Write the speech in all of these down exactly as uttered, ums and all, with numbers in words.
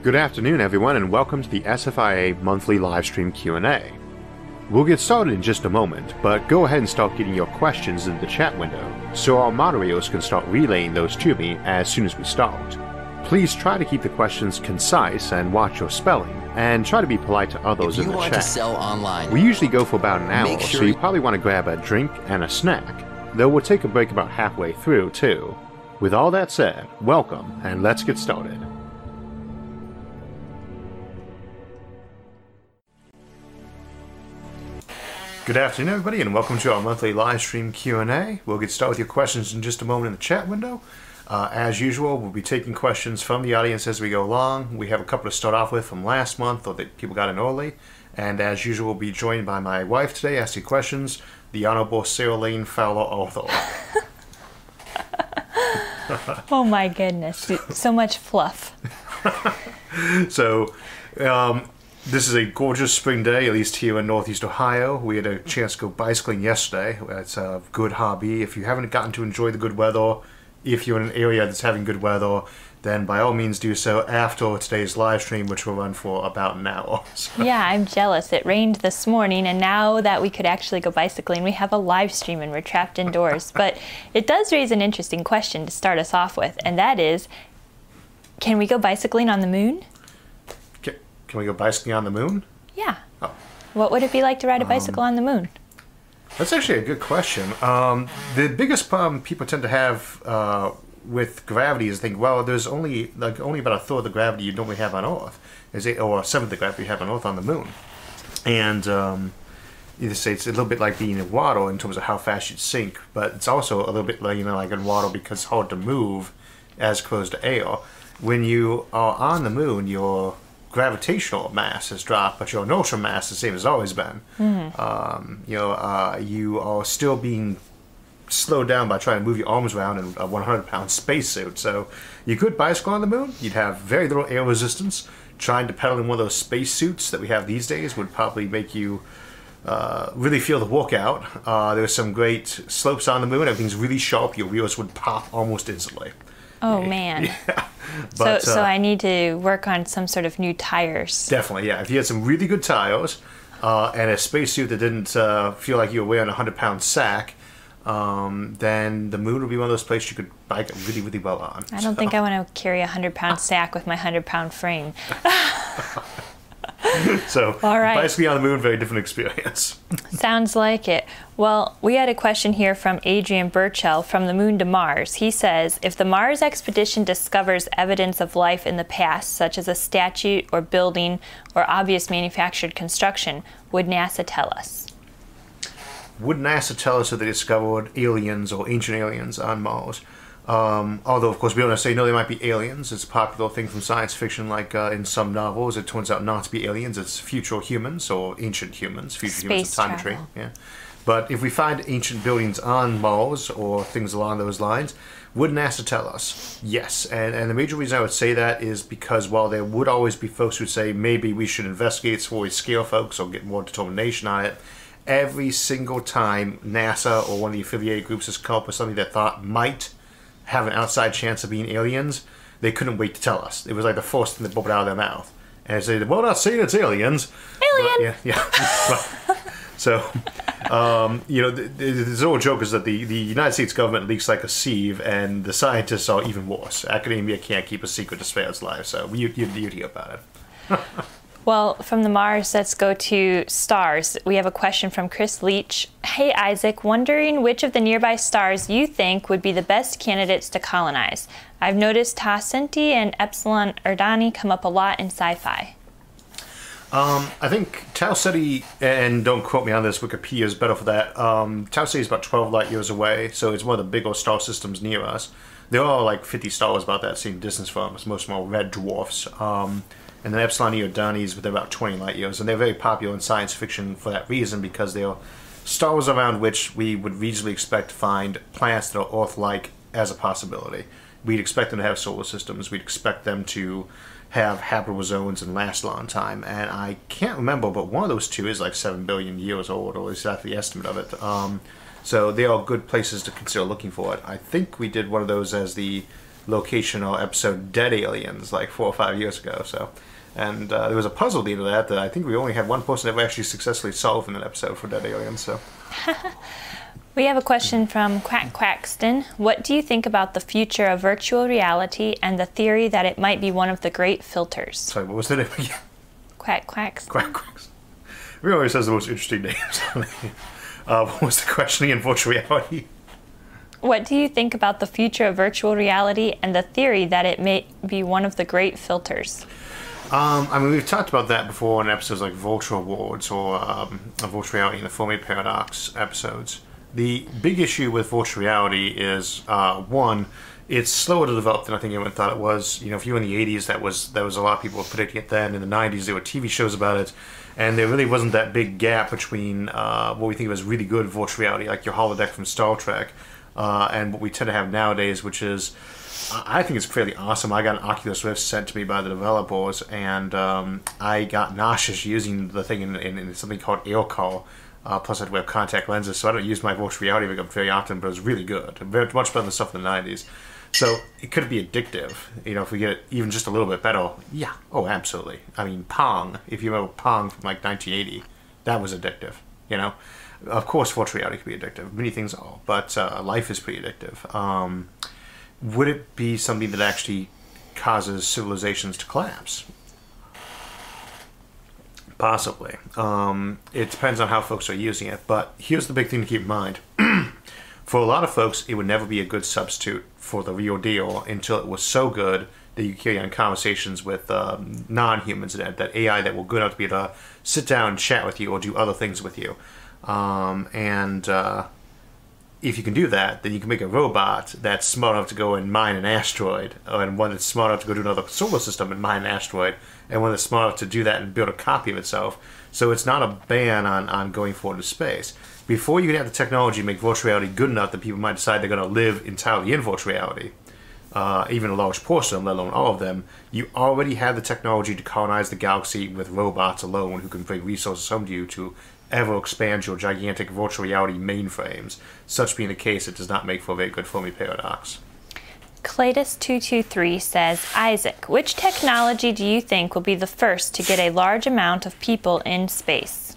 Good afternoon, everyone, and welcome to the S F I A monthly livestream Q and A. We'll get started in just a moment, but go ahead and start getting your questions in the chat window, so our moderators can start relaying those to me as soon as we start. Please try to keep the questions concise and watch your spelling, and try to be polite to others in the chat. If you want to sell online, we usually go for about an hour, sure so you probably want to grab a drink and a snack, though we'll take a break about halfway through, too. With all that said, welcome, and let's get started. Good afternoon, everybody, and welcome to our monthly live stream Q and A. We'll get started with your questions in just a moment in the chat window. Uh, as usual, we'll be taking questions from the audience as we go along. We have a couple to start off with from last month, or that people got in early. And as usual, we'll be joined by my wife today asking questions, the Honorable Sarah Lane Fowler Arthur. Oh my goodness, so much fluff. So, um... this is a gorgeous spring day, at least here in Northeast Ohio. We had a chance to go bicycling yesterday. It's a good hobby. If you haven't gotten to enjoy the good weather, if you're in an area that's having good weather, then by all means do so after today's live stream, which will run for about an hour. So. Yeah, I'm jealous. It rained this morning, and now that we could actually go bicycling, we have a live stream and we're trapped indoors. But it does raise an interesting question to start us off with, and that is, can we go bicycling on the moon? Can we go bicycling on the moon? Yeah. Oh. What would it be like to ride a bicycle um, on the moon? That's actually a good question. Um, the biggest problem people tend to have uh, with gravity is think, well, there's only like only about a third of the gravity you normally have on Earth, is it, or a seventh of the gravity you have on Earth on the moon. And um, you say it's a little bit like being in water in terms of how fast you'd sink, but it's also a little bit like, you know, like in water because it's hard to move as close to air. When you are on the moon, you're gravitational mass has dropped, but your inertial mass is the same as it's always been. Mm-hmm. Um, you know, uh, you are still being slowed down by trying to move your arms around in a one hundred pound spacesuit. So you could bicycle on the moon. You'd have very little air resistance. Trying to pedal in one of those spacesuits that we have these days would probably make you uh, really feel the workout. Uh, there's some great slopes on the moon. Everything's really sharp. Your wheels would pop almost instantly. Oh, man. Yeah. But, so so uh, I need to work on some sort of new tires. Definitely, yeah. If you had some really good tires uh, and a spacesuit that didn't uh, feel like you were wearing a one hundred pound sack, um, then the moon would be one of those places you could bike really, really well on. I don't so. think I want to carry a one hundred pound sack with my one hundred pound frame. So, all right. Bicycling on the moon, very different experience. Sounds like it. Well, we had a question here from Adrian Burchell from the Moon to Mars. He says, if the Mars expedition discovers evidence of life in the past, such as a statue or building or obvious manufactured construction, would NASA tell us? Would NASA tell us that they discovered aliens or ancient aliens on Mars? Um, although, of course, we don't necessarily know they might be aliens. It's a popular thing from science fiction, like uh, in some novels, it turns out not to be aliens. It's future humans or ancient humans, future Space humans of time tree. Yeah. But if we find ancient buildings on Mars or things along those lines, would NASA tell us? Yes. And, and the major reason I would say that is because while there would always be folks who say maybe we should investigate before we scare folks or get more determination on it, every single time NASA or one of the affiliated groups has come up with something that thought might have an outside chance of being aliens, they couldn't wait to tell us. It was like the first thing that bubbled out of their mouth. And they said, well, not saying it's aliens. Alien! But, yeah, yeah. So, um, you know, the, the, the old joke is that the, the United States government leaks like a sieve, and the scientists are even worse. Academia can't keep a secret to spare its life, so you, you, you'd hear about it. Well, from the Mars, let's go to stars. We have a question from Chris Leach. Hey, Isaac, wondering which of the nearby stars you think would be the best candidates to colonize. I've noticed Tau Ceti and Epsilon Eridani come up a lot in sci-fi. Um, I think Tau Ceti, and don't quote me on this, Wikipedia is better for that. Um, Tau Ceti is about twelve light years away, so it's one of the bigger star systems near us. There are like fifty stars about that same distance from us. Most of them are red dwarfs. Um, And then Epsilon Eridani is within about twenty light years, and they're very popular in science fiction for that reason, because they are stars around which we would reasonably expect to find planets that are Earth-like as a possibility. We'd expect them to have solar systems. We'd expect them to have habitable zones and last a long time. And I can't remember, but one of those two is like seven billion years old, or at least that's the estimate of it. Um, so they are good places to consider looking for it. I think we did one of those as the locational episode Dead Aliens like four or five years ago. So, and uh, there was a puzzle at the end of that that I think we only had one person ever actually successfully solved in an episode for Dead Aliens. So. We have a question from Quack Quackston. What do you think about the future of virtual reality and the theory that it might be one of the great filters? Sorry, what was the name again? Quack Quackston. Quack Quackston. He always has the most interesting names. uh, what was the question again? Virtual reality? What do you think about the future of virtual reality and the theory that it may be one of the great filters? Um, I mean, we've talked about that before in episodes like Vulture Awards or um, Virtual Reality and the Fermi Paradox episodes. The big issue with virtual reality is, uh, one, it's slower to develop than I think anyone thought it was. You know, if you were in the eighties, that was there was a lot of people predicting it then. In the nineties, there were T V shows about it, and there really wasn't that big gap between uh, what we think of as really good virtual reality, like your holodeck from Star Trek, uh, and what we tend to have nowadays, which is, I think it's fairly awesome. I got an Oculus Rift sent to me by the developers, and um, I got nauseous using the thing in, in, in something called AirCall. Uh, plus, I had to wear contact lenses, so I don't use my virtual reality makeup very often, but it was really good. Very much better than stuff in the nineties. So it could be addictive. You know, if we get it even just a little bit better, yeah, oh, absolutely. I mean, Pong, if you remember Pong from like nineteen eighty, that was addictive, you know? Of course, virtual reality can be addictive. Many things are, but uh, life is pretty addictive. Um, would it be something that actually causes civilizations to collapse? Possibly. Um, it depends on how folks are using it, but here's the big thing to keep in mind. For a lot of folks, it would never be a good substitute for the real deal until it was so good that you carry on conversations with um, non-humans, that, that A I that will good enough to be able to sit down and chat with you or do other things with you. Um, and uh, if you can do that, then you can make a robot that's smart enough to go and mine an asteroid, and one that's smart enough to go to another solar system and mine an asteroid, and one that's smart enough to do that and build a copy of itself. So it's not a ban on, on going forward to space. Before you can have the technology to make virtual reality good enough that people might decide they're going to live entirely in virtual reality, uh, even a large portion of them, let alone all of them, you already have the technology to colonize the galaxy with robots alone who can bring resources home to you to ever expand your gigantic virtual reality mainframes. Such being the case, it does not make for a very good Fermi paradox. Cladus two two three says, Isaac, which technology do you think will be the first to get a large amount of people in space?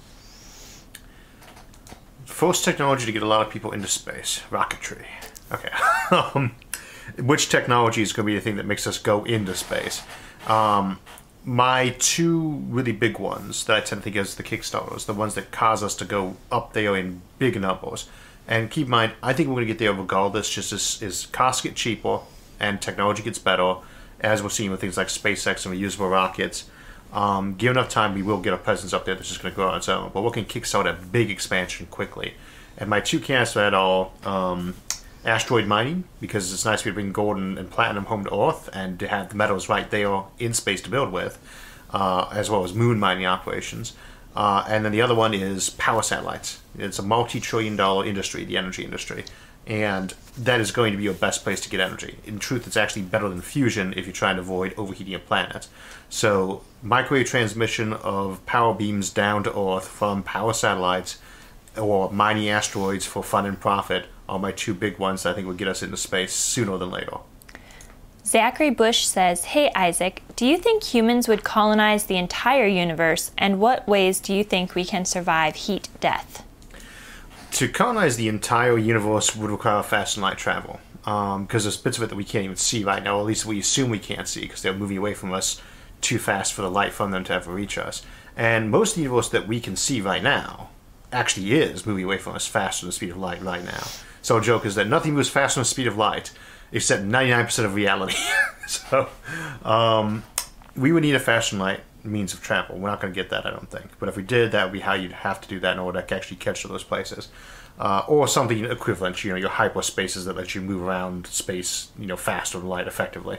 First technology to get a lot of people into space. Rocketry. Okay. um, which technology is going to be the thing that makes us go into space? Um, my two really big ones that I tend to think of as the Kickstarters, the ones that cause us to go up there in big numbers. And keep in mind, I think we're going to get there regardless, just as, as costs get cheaper and technology gets better, as we're seeing with things like SpaceX and reusable rockets. Um, given enough time, we will get a presence up there that's just going to grow on its own. But we can kickstart a big expansion quickly. And my two candidates for that are um, asteroid mining, because it's nice to be able to bring gold and, and platinum home to Earth and to have the metals right there in space to build with, uh, as well as moon mining operations. Uh, and then the other one is power satellites. It's a multi-trillion dollar industry, the energy industry. And that is going to be your best place to get energy. In truth, it's actually better than fusion if you're trying to avoid overheating a planet. So microwave transmission of power beams down to Earth from power satellites or mining asteroids for fun and profit are my two big ones that I think will get us into space sooner than later. Zachary Bush says, hey Isaac, do you think humans would colonize the entire universe, and what ways do you think we can survive heat death? To colonize the entire universe would require fast and light travel, because um, there's bits of it that we can't even see right now, or at least we assume we can't see because they're moving away from us too fast for the light from them to ever reach us. And most of the universe that we can see right now actually is moving away from us faster than the speed of light right now. So a joke is that nothing moves faster than the speed of light, except ninety-nine percent of reality. so um, we would need a fast and light means of travel. We're not going to get that, I don't think. But if we did, that would be how you'd have to do that in order to actually catch to those places. Uh, or something equivalent, you know, your hyperspaces that let you move around space, you know, faster than light effectively.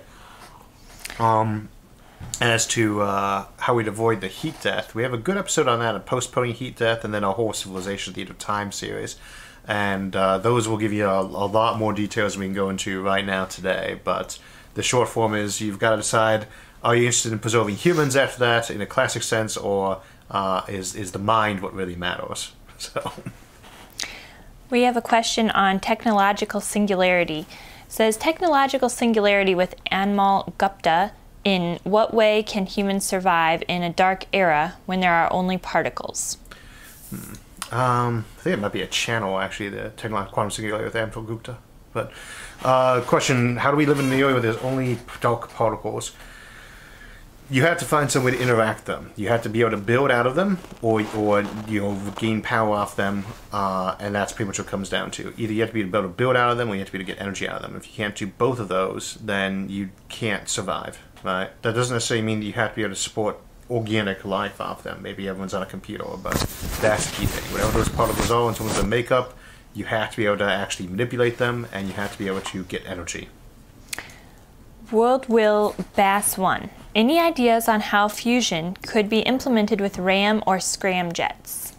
Um, as to uh, how we'd avoid the heat death, we have a good episode on that, a postponing heat death, and then a whole Civilization at the End of Time series. And uh, those will give you a, a lot more details we can go into right now today. But the short form is you've got to decide, are you interested in preserving humans after that in a classic sense, or uh, is, is the mind what really matters? So, we have a question on technological singularity. says technological singularity with Anmal Gupta. In what way can humans survive in a dark era when there are only particles? Hmm. Um, I think it might be a channel, actually, the technological quantum singularity with Anmal Gupta. But, uh, question, how do we live in an area where there's only dark particles? You have to find some way to interact them. You have to be able to build out of them, or, or you know, gain power off them, uh, and that's pretty much what it comes down to. Either you have to be able to build out of them, or you have to be able to get energy out of them. If you can't do both of those, then you can't survive, right? That doesn't necessarily mean that you have to be able to support organic life off them. Maybe everyone's on a computer, but that's the key thing. Whatever those particles are in terms of the makeup, you have to be able to actually manipulate them, and you have to be able to get energy. World Will Bass one. Any ideas on how fusion could be implemented with RAM or scramjets?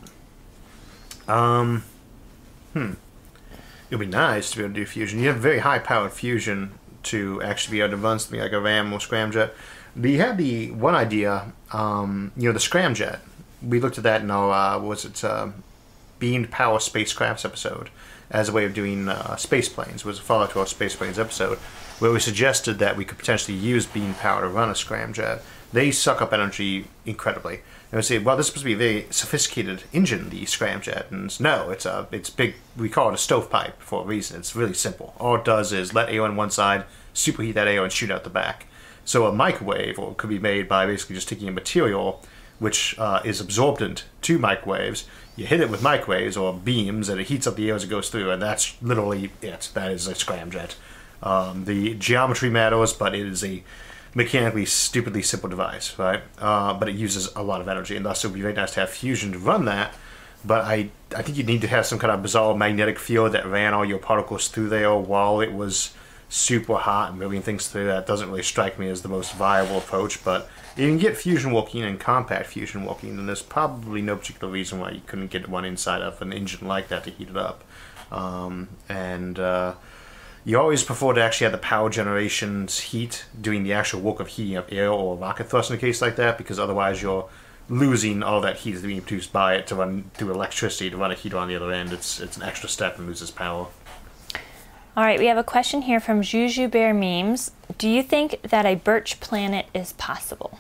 Um, hmm. It would be nice to be able to do fusion. You have very high-powered fusion to actually be able to run something like a RAM or scramjet. We had the one idea, um, you know, the scramjet. We looked at that in our, uh, what was it, uh, Beamed Power Spacecrafts episode as a way of doing uh, space planes. It was a follow-up to our space planes episode, where we suggested that we could potentially use beam power to run a scramjet. They suck up energy incredibly. And we say, well, this is supposed to be a very sophisticated engine, the scramjet. And no, it's a, it's big. We call it a stovepipe for a reason. It's really simple. All it does is let air on one side, superheat that air, and shoot out the back. So a microwave or could be made by basically just taking a material which uh, is absorbent to microwaves. You hit it with microwaves or beams, and it heats up the air as it goes through, and that's literally it. That is a scramjet. Um, the geometry matters, but it is a mechanically stupidly simple device, right? Uh, but it uses a lot of energy, and thus it would be very nice to have fusion to run that. But I, I think you'd need to have some kind of bizarre magnetic field that ran all your particles through there while it was super hot and moving things through. That doesn't really strike me as the most viable approach, but if you can get fusion working and compact fusion working, then there's probably no particular reason why you couldn't get one inside of an engine like that to heat it up. Um, and uh, you always prefer to actually have the power generation's heat doing the actual work of heating up air or rocket thrust in a case like that, because otherwise you're losing all that heat that's being produced by it to run through electricity to run a heater on the other end. It's it's an extra step and loses power. All right, we have a question here from Juju Bear Memes. Do you think that a birch planet is possible?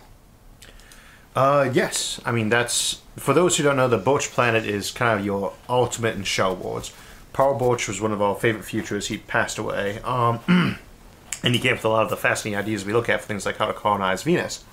Uh, yes. I mean, that's, for those who don't know, the Birch Planet is kind of your ultimate in Star Wars. Paul Birch was one of our favorite futurists. He passed away. Um, and he gave us a lot of the fascinating ideas we look at for things like how to colonize Venus.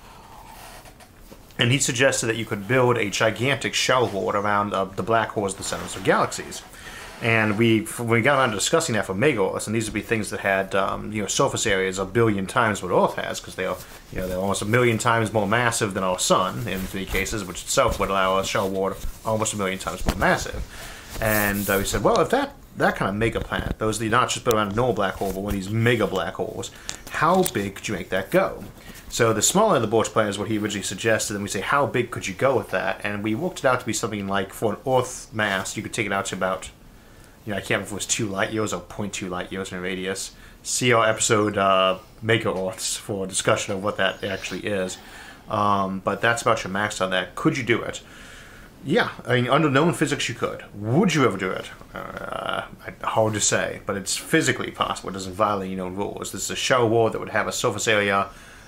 And he suggested that you could build a gigantic shell world around uh, the black holes, the centers of galaxies. And we, when we got around to discussing that for megaearths, and these would be things that had, um, you know, surface areas a billion times what Earth has, because they are, you know, they're almost a million times more massive than our sun in many cases, which itself would allow a shell world almost a million times more massive. And uh, we said, well, if that that kind of mega planet, those are not just built around a normal black hole, but one of these mega black holes, how big could you make that go? So the smaller the Birch Planet is what he originally suggested, and we say, how big could you go with that? And we worked it out to be something like, for an Earth mass, you could take it out to about, you know, I can't remember if it was two light years or zero point two light years in radius. See our episode uh, Mega Earths for a discussion of what that actually is. Um, but that's about your max on that. Could you do it? Yeah, I mean, under known physics, you could. Would you ever do it? Uh, hard to say, but it's physically possible. It doesn't violate any known rules. This is a shell world that would have a surface area,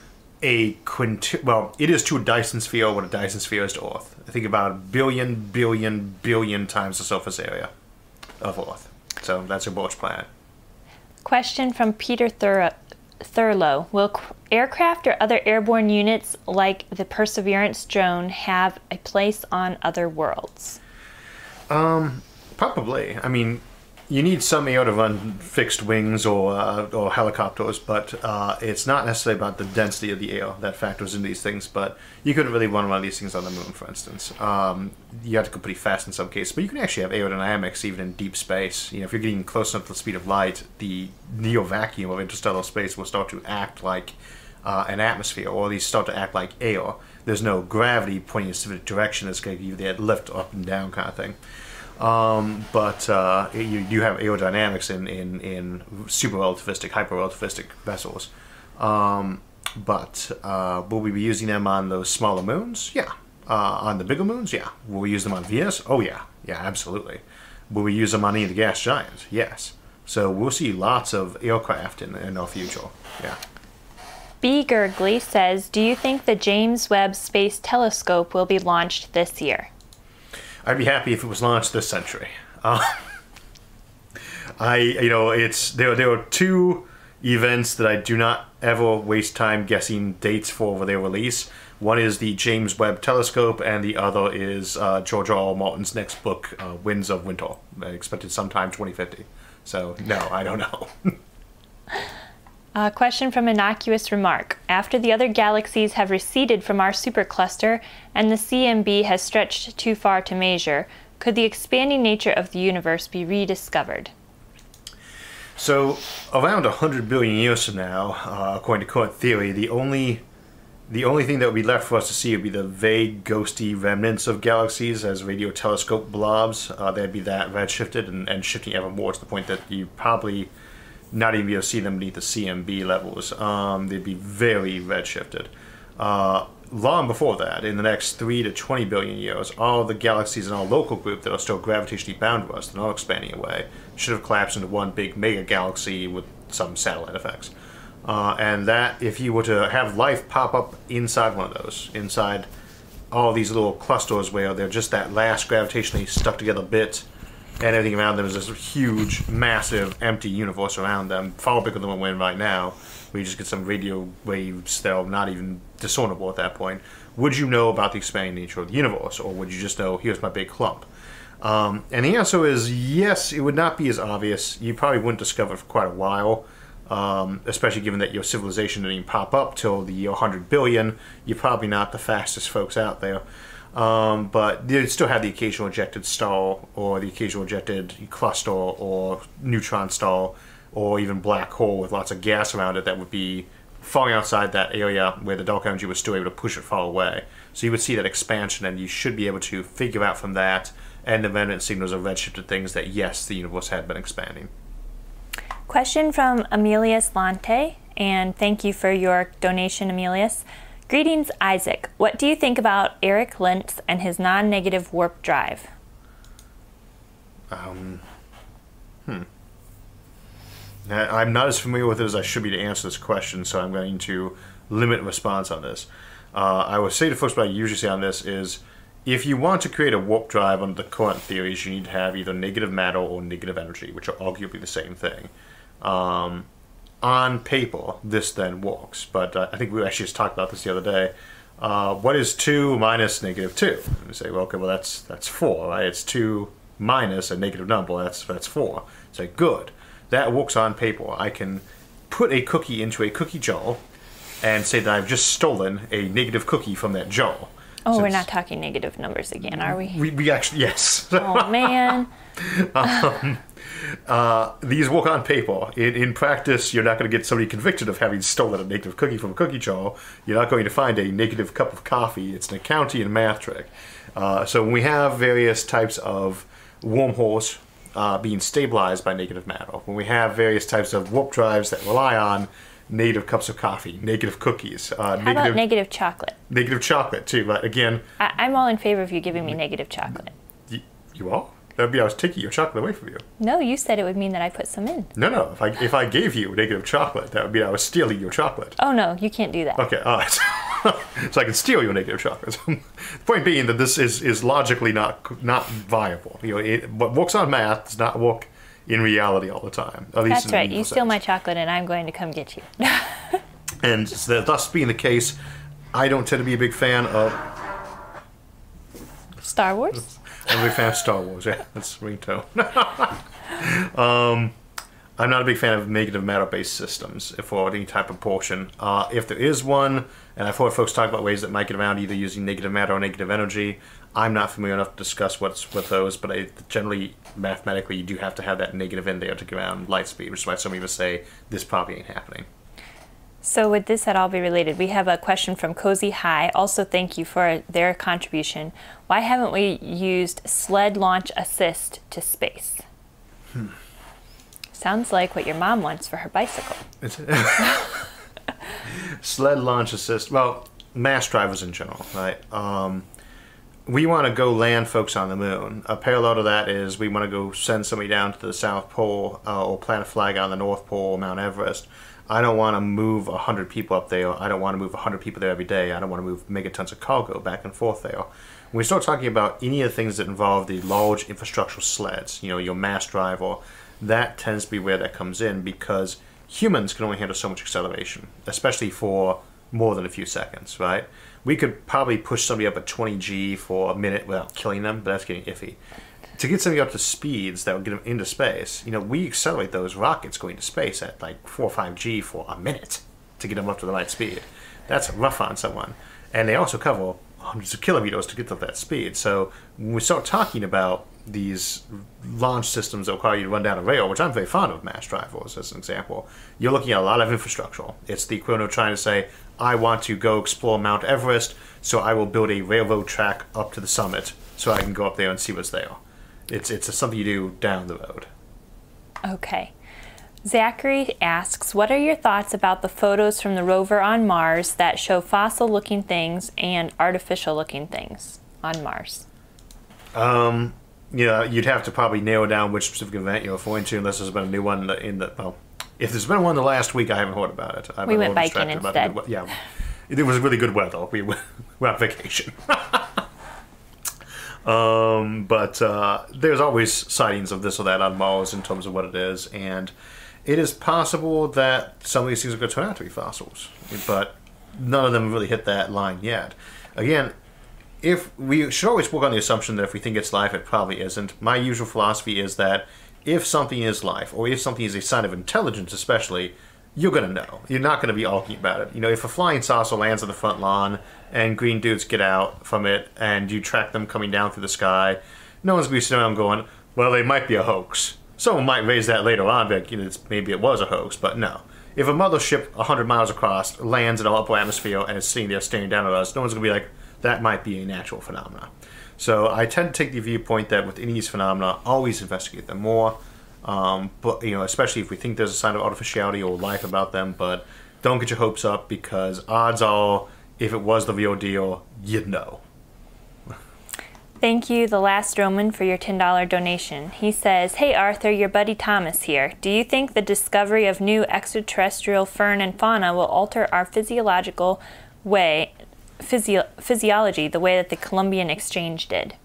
a quinti- well, it is to a Dyson sphere what a Dyson sphere is to Earth. I think about a billion, billion, billion times the surface area of Earth. So that's a Birch Planet. Question from Peter Thur- Thurlow. Will c- aircraft or other airborne units like the Perseverance drone have a place on other worlds? Um, probably. I mean, you need some air to run fixed wings or uh, or helicopters, but uh, it's not necessarily about the density of the air that factors into these things. But you couldn't really run one of these things on the moon, for instance. Um, you have to go pretty fast in some cases, but you can actually have aerodynamics even in deep space. You know, if you're getting close enough to the speed of light, the neo-vacuum of interstellar space will start to act like uh, an atmosphere, or at least start to act like air. There's no gravity pointing in a specific direction that's going to give you that lift up and down kind of thing. Um, but uh, you you have aerodynamics in, in, in super relativistic, hyper relativistic vessels. Um, but uh, will we be using them on those smaller moons? Yeah. Uh, on the bigger moons? Yeah. Will we use them on Venus? Oh yeah. Yeah, absolutely. Will we use them on any of the gas giants? Yes. So we'll see lots of aircraft in, in our future. Yeah. B. Gurgley says, do you think the James Webb Space Telescope will be launched this year? I'd be happy if it was launched this century. Uh, I, you know, it's there. There are two events that I do not ever waste time guessing dates for their release. One is the James Webb Telescope, and the other is uh, George R. R. Martin's next book, uh, Winds of Winter, expected sometime twenty fifty. So no, I don't know. A question from Innocuous Remark. After the other galaxies have receded from our supercluster and the C M B has stretched too far to measure, could the expanding nature of the universe be rediscovered? So around one hundred billion years from now, uh, according to current theory, the only the only thing that would be left for us to see would be the vague, ghosty remnants of galaxies as radio telescope blobs. Uh, they'd be that redshifted and, and shifting ever more to the point that you probably not even be able to see them beneath the C M B levels. Um, they'd be very redshifted. Uh, long before that, in the next three to twenty billion years, all the galaxies in our local group that are still gravitationally bound to us, they're not expanding away, should have collapsed into one big mega galaxy with some satellite effects. Uh, and that, if you were to have life pop up inside one of those, inside all these little clusters where they're just that last gravitationally stuck together bit, and everything around them is this huge, massive, empty universe around them, far bigger than we're in right now, where you just get some radio waves that are not even discernible at that point. Would you know about the expanding nature of the universe, or would you just know, here's my big clump? Um, and the answer is yes, it would not be as obvious. You probably wouldn't discover it for quite a while, um, especially given that your civilization didn't even pop up till the year one hundred billion. You're probably not the fastest folks out there. Um, but they still have the occasional ejected star, or the occasional ejected cluster, or neutron star, or even black hole with lots of gas around it that would be falling outside that area where the dark energy was still able to push it far away. So you would see that expansion, and you should be able to figure out from that and the remnant signals of redshifted things that yes, the universe had been expanding. Question from Emilius Lante, and thank you for your donation, Emilius. Greetings, Isaac. What do you think about Eric Lentz and his non-negative warp drive? Um, hmm. I'm not as familiar with it as I should be to answer this question, so I'm going to limit response on this. Uh, I would say to folks what I usually say on this is, if you want to create a warp drive under the current theories, you need to have either negative matter or negative energy, which are arguably the same thing. Um, on paper, this then works, but uh, I think we actually just talked about this the other day. Uh, what is two minus negative two? And we say, well, okay, well that's that's four, right? It's two minus a negative number. That's that's four. Say, good. That works on paper. I can put a cookie into a cookie jar and say that I've just stolen a negative cookie from that jar. Oh, we're not talking negative numbers again, are we? We, we actually, yes. Oh, man. um, uh, these work on paper. In, in practice, you're not going to get somebody convicted of having stolen a negative cookie from a cookie jar. You're not going to find a negative cup of coffee. It's an accounting and math trick. Uh, so when we have various types of wormholes uh, being stabilized by negative matter, when we have various types of warp drives that rely on negative cups of coffee, negative cookies. Uh, How negative, about negative chocolate? Negative chocolate, too. But again... I- I'm all in favor of you giving me negative chocolate. Y- you are? That would be I was taking your chocolate away from you. No, you said it would mean that I put some in. No, no. If I if I gave you negative chocolate, that would mean I was stealing your chocolate. Oh, no, you can't do that. Okay, all right. So I can steal your negative chocolate. The point being that this is, is logically not not viable. You know, it, what works on math does not work in reality all the time. At least That's in right. You sense. steal my chocolate and I'm going to come get you. And so thus being the case, I don't tend to be a big fan of... Star Wars? I'm a big fan of Star Wars, yeah. That's ringtone. um, I'm not a big fan of negative matter-based systems for any type of portion. Uh, if there is one, and I've heard folks talk about ways that might get around either using negative matter or negative energy, I'm not familiar enough to discuss what's with those, but I, generally, mathematically, you do have to have that negative in there to get around light speed, which is why some people say this probably ain't happening. So would this at all be related? We have a question from Cozy High. Also, thank you for their contribution. Why haven't we used sled launch assist to space? Hmm. Sounds like what your mom wants for her bicycle. Sled launch assist. Well, mass drivers in general, right? Um, we want to go land folks on the moon. A parallel to that is we want to go send somebody down to the South Pole uh, or plant a flag on the North Pole, Mount Everest. I don't want to move one hundred people up there. I don't want to move one hundred people there every day. I don't want to move megatons of cargo back and forth there. When we start talking about any of the things that involve the large infrastructural sleds, you know, your mass driver, that tends to be where that comes in because humans can only handle so much acceleration, especially for more than a few seconds, right? We could probably push somebody up at twenty G for a minute without killing them, but that's getting iffy. To get somebody up to speeds that would get them into space, you know, we accelerate those rockets going to space at like four or five G for a minute to get them up to the right speed. That's rough on someone. And they also cover hundreds of kilometers to get to that speed. So when we start talking about these launch systems that require you to run down a rail, which I'm very fond of mass drivers as an example, you're looking at a lot of infrastructure. It's the equivalent of trying to say, I want to go explore Mount Everest, so I will build a railroad track up to the summit so I can go up there and see what's there. It's it's something you do down the road. Okay. Zachary asks, what are your thoughts about the photos from the rover on Mars that show fossil-looking things and artificial-looking things on Mars? Um, you know, you'd have to probably narrow down which specific event you're referring to, unless there's been a new one in the, in the well, if there's been one in the last week, I haven't heard about it. I've we been went biking instead. Good, yeah, it was really good weather. We were on vacation. um, but uh, there's always sightings of this or that on Mars in terms of what it is, and it is possible that some of these things are going to turn out to be fossils, but none of them really hit that line yet. Again, if we should always work on the assumption that if we think it's life, it probably isn't. My usual philosophy is that if something is life, or if something is a sign of intelligence especially, you're going to know. You're not going to be arguing about it. You know, if a flying saucer lands on the front lawn and green dudes get out from it and you track them coming down through the sky, no one's going to be sitting around going, well, they might be a hoax. Someone might raise that later on, but you know, it's, maybe it was a hoax, but no. If a mothership one hundred miles across lands in our upper atmosphere and is sitting there staring down at us, no one's going to be like, that might be a natural phenomena. So I tend to take the viewpoint that with any of these phenomena, always investigate them more. Um, but you know, especially if we think there's a sign of artificiality or life about them, but don't get your hopes up because odds are, if it was the real deal, you'd know. Thank you, The Last Roman, for your ten dollar donation. He says, hey Arthur, your buddy Thomas here. Do you think the discovery of new extraterrestrial fern and fauna will alter our physiological way, physio- physiology the way that the Columbian Exchange did?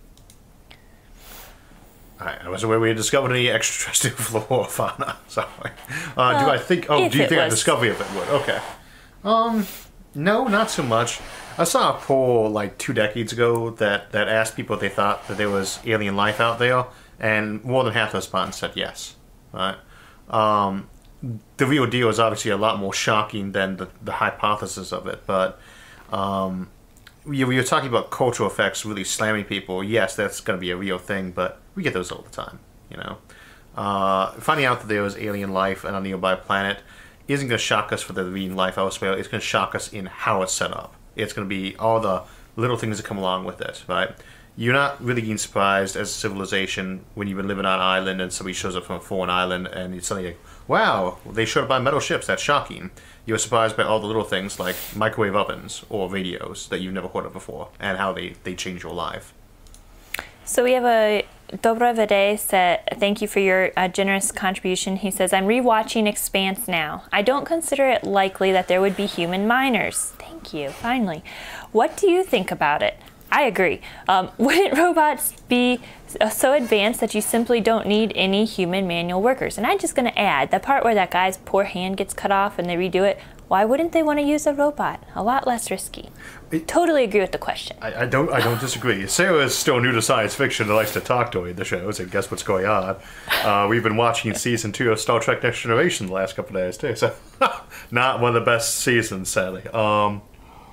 I wasn't aware we had discovered any extraterrestrial flora or fauna. Sorry. Uh, well, do I think? Oh, do you think a discovery of it would? Okay. Um, no, not so much. I saw a poll like two decades ago that, that asked people if they thought that there was alien life out there, and more than half the respondents said yes. Right. Um, the real deal is obviously a lot more shocking than the, the hypothesis of it, but um, you, you're talking about cultural effects really slamming people. Yes, that's going to be a real thing, but we get those all the time. You know, uh, finding out that there was alien life on a nearby planet isn't going to shock us for there being life elsewhere. It's going to shock us in how it's set up. It's going to be all the little things that come along with it, right? You're not really getting surprised as a civilization when you've been living on an island and somebody shows up from a foreign island and you're suddenly like, wow, they showed up on metal ships, that's shocking. You're surprised by all the little things like microwave ovens or radios that you've never heard of before and how they, they change your life. So we have a Dobra Vede said, thank you for your uh, generous contribution. He says, I'm rewatching Expanse now. I don't consider it likely that there would be human miners. Thank you, finally. What do you think about it? I agree. Um, wouldn't robots be so advanced that you simply don't need any human manual workers? And I'm just going to add, the part where that guy's poor hand gets cut off and they redo it, why wouldn't they want to use a robot? A lot less risky. It, totally agree with the question. I, I don't I don't disagree. Sarah is still new to science fiction and likes to talk to me in the shows and guess what's going on. Uh, we've been watching season two of Star Trek Next Generation the last couple of days too, so not one of the best seasons, sadly. Um,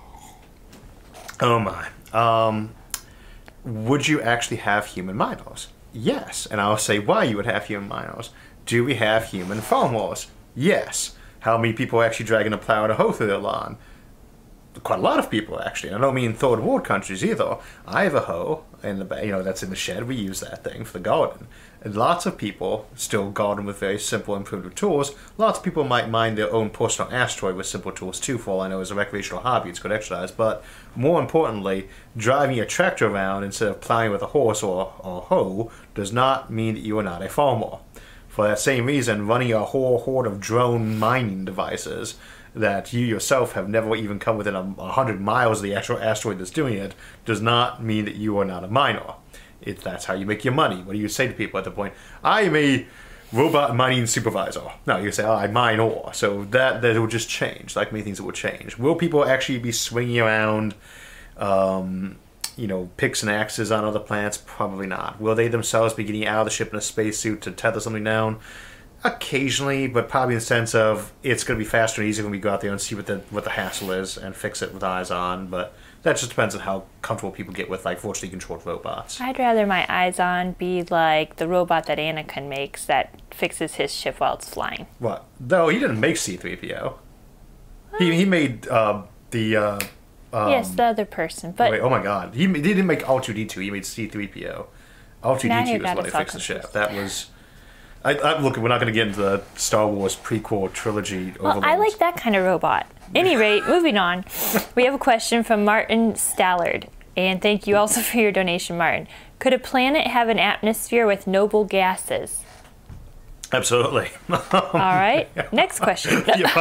oh my. Um, would you actually have human miners? Yes. And I'll say why you would have human miners. Do we have human farmers? Yes. How many people are actually dragging a plow and a hoe through their lawn? Quite a lot of people, actually. And I don't mean third world countries either. I have a hoe in the, you know, that's in the shed. We use that thing for the garden. And lots of people still garden with very simple and primitive tools. Lots of people might mine their own personal asteroid with simple tools too, for all I know, as a recreational hobby. It's good exercise. But more importantly, driving a tractor around instead of plowing with a horse or a hoe does not mean that you are not a farmer. For that same reason, running a whole horde of drone mining devices that you yourself have never even come within a, a hundred miles of the actual asteroid that's doing it does not mean that you are not a miner. It, that's how you make your money. What do you say to people at the point? I am a robot mining supervisor. No, you say, oh, I mine ore. So that, that will just change. Like many things, it will change. Will people actually be swinging around, um, you know, picks and axes on other planets? Probably not. Will they themselves be getting out of the ship in a spacesuit to tether something down? Occasionally, but probably in the sense of it's going to be faster and easier when we go out there and see what the what the hassle is and fix it with eyes on. But that just depends on how comfortable people get with, like, forcibly controlled robots. I'd rather my eyes on be like the robot that Anakin makes that fixes his ship while it's flying. What? No, he didn't make C three P O. He he made uh, the. Uh, um, yes, the other person. But wait, oh my God, he, he didn't make R two D two. He made C three P O. R two D two is what they fixed the ship. That was. I, I, look, we're not going to get into the Star Wars prequel trilogy. Well, I like that kind of robot. Any rate, moving on. We have a question from Martin Stallard. And thank you also for your donation, Martin. Could a planet have an atmosphere with noble gases? Absolutely. All right. Next question.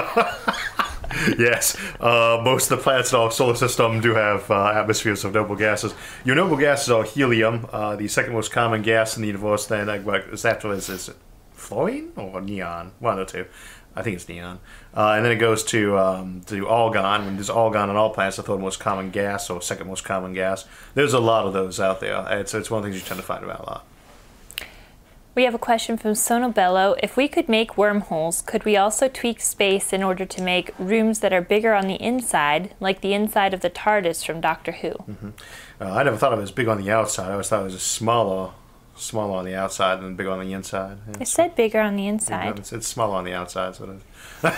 Yes. Uh, most of the planets in our solar system do have uh, atmospheres of noble gases. Your noble gases are helium, uh, the second most common gas in the universe. Then, uh, what is after is, is it fluorine or neon? One of the two. I think it's neon. Uh, and then it goes to um, to argon. When there's argon on all planets, the third most common gas or second most common gas. There's a lot of those out there. It's, it's one of the things you tend to find about a lot. We have a question from Sonobello. If we could make wormholes, could we also tweak space in order to make rooms that are bigger on the inside, like the inside of the TARDIS from Doctor Who? Mm-hmm. uh, I never thought of it as big on the outside. I always thought it was a smaller, smaller on the outside than bigger on the inside. Yeah, I so, said bigger on the inside. It's, it's smaller on the outside. So it is.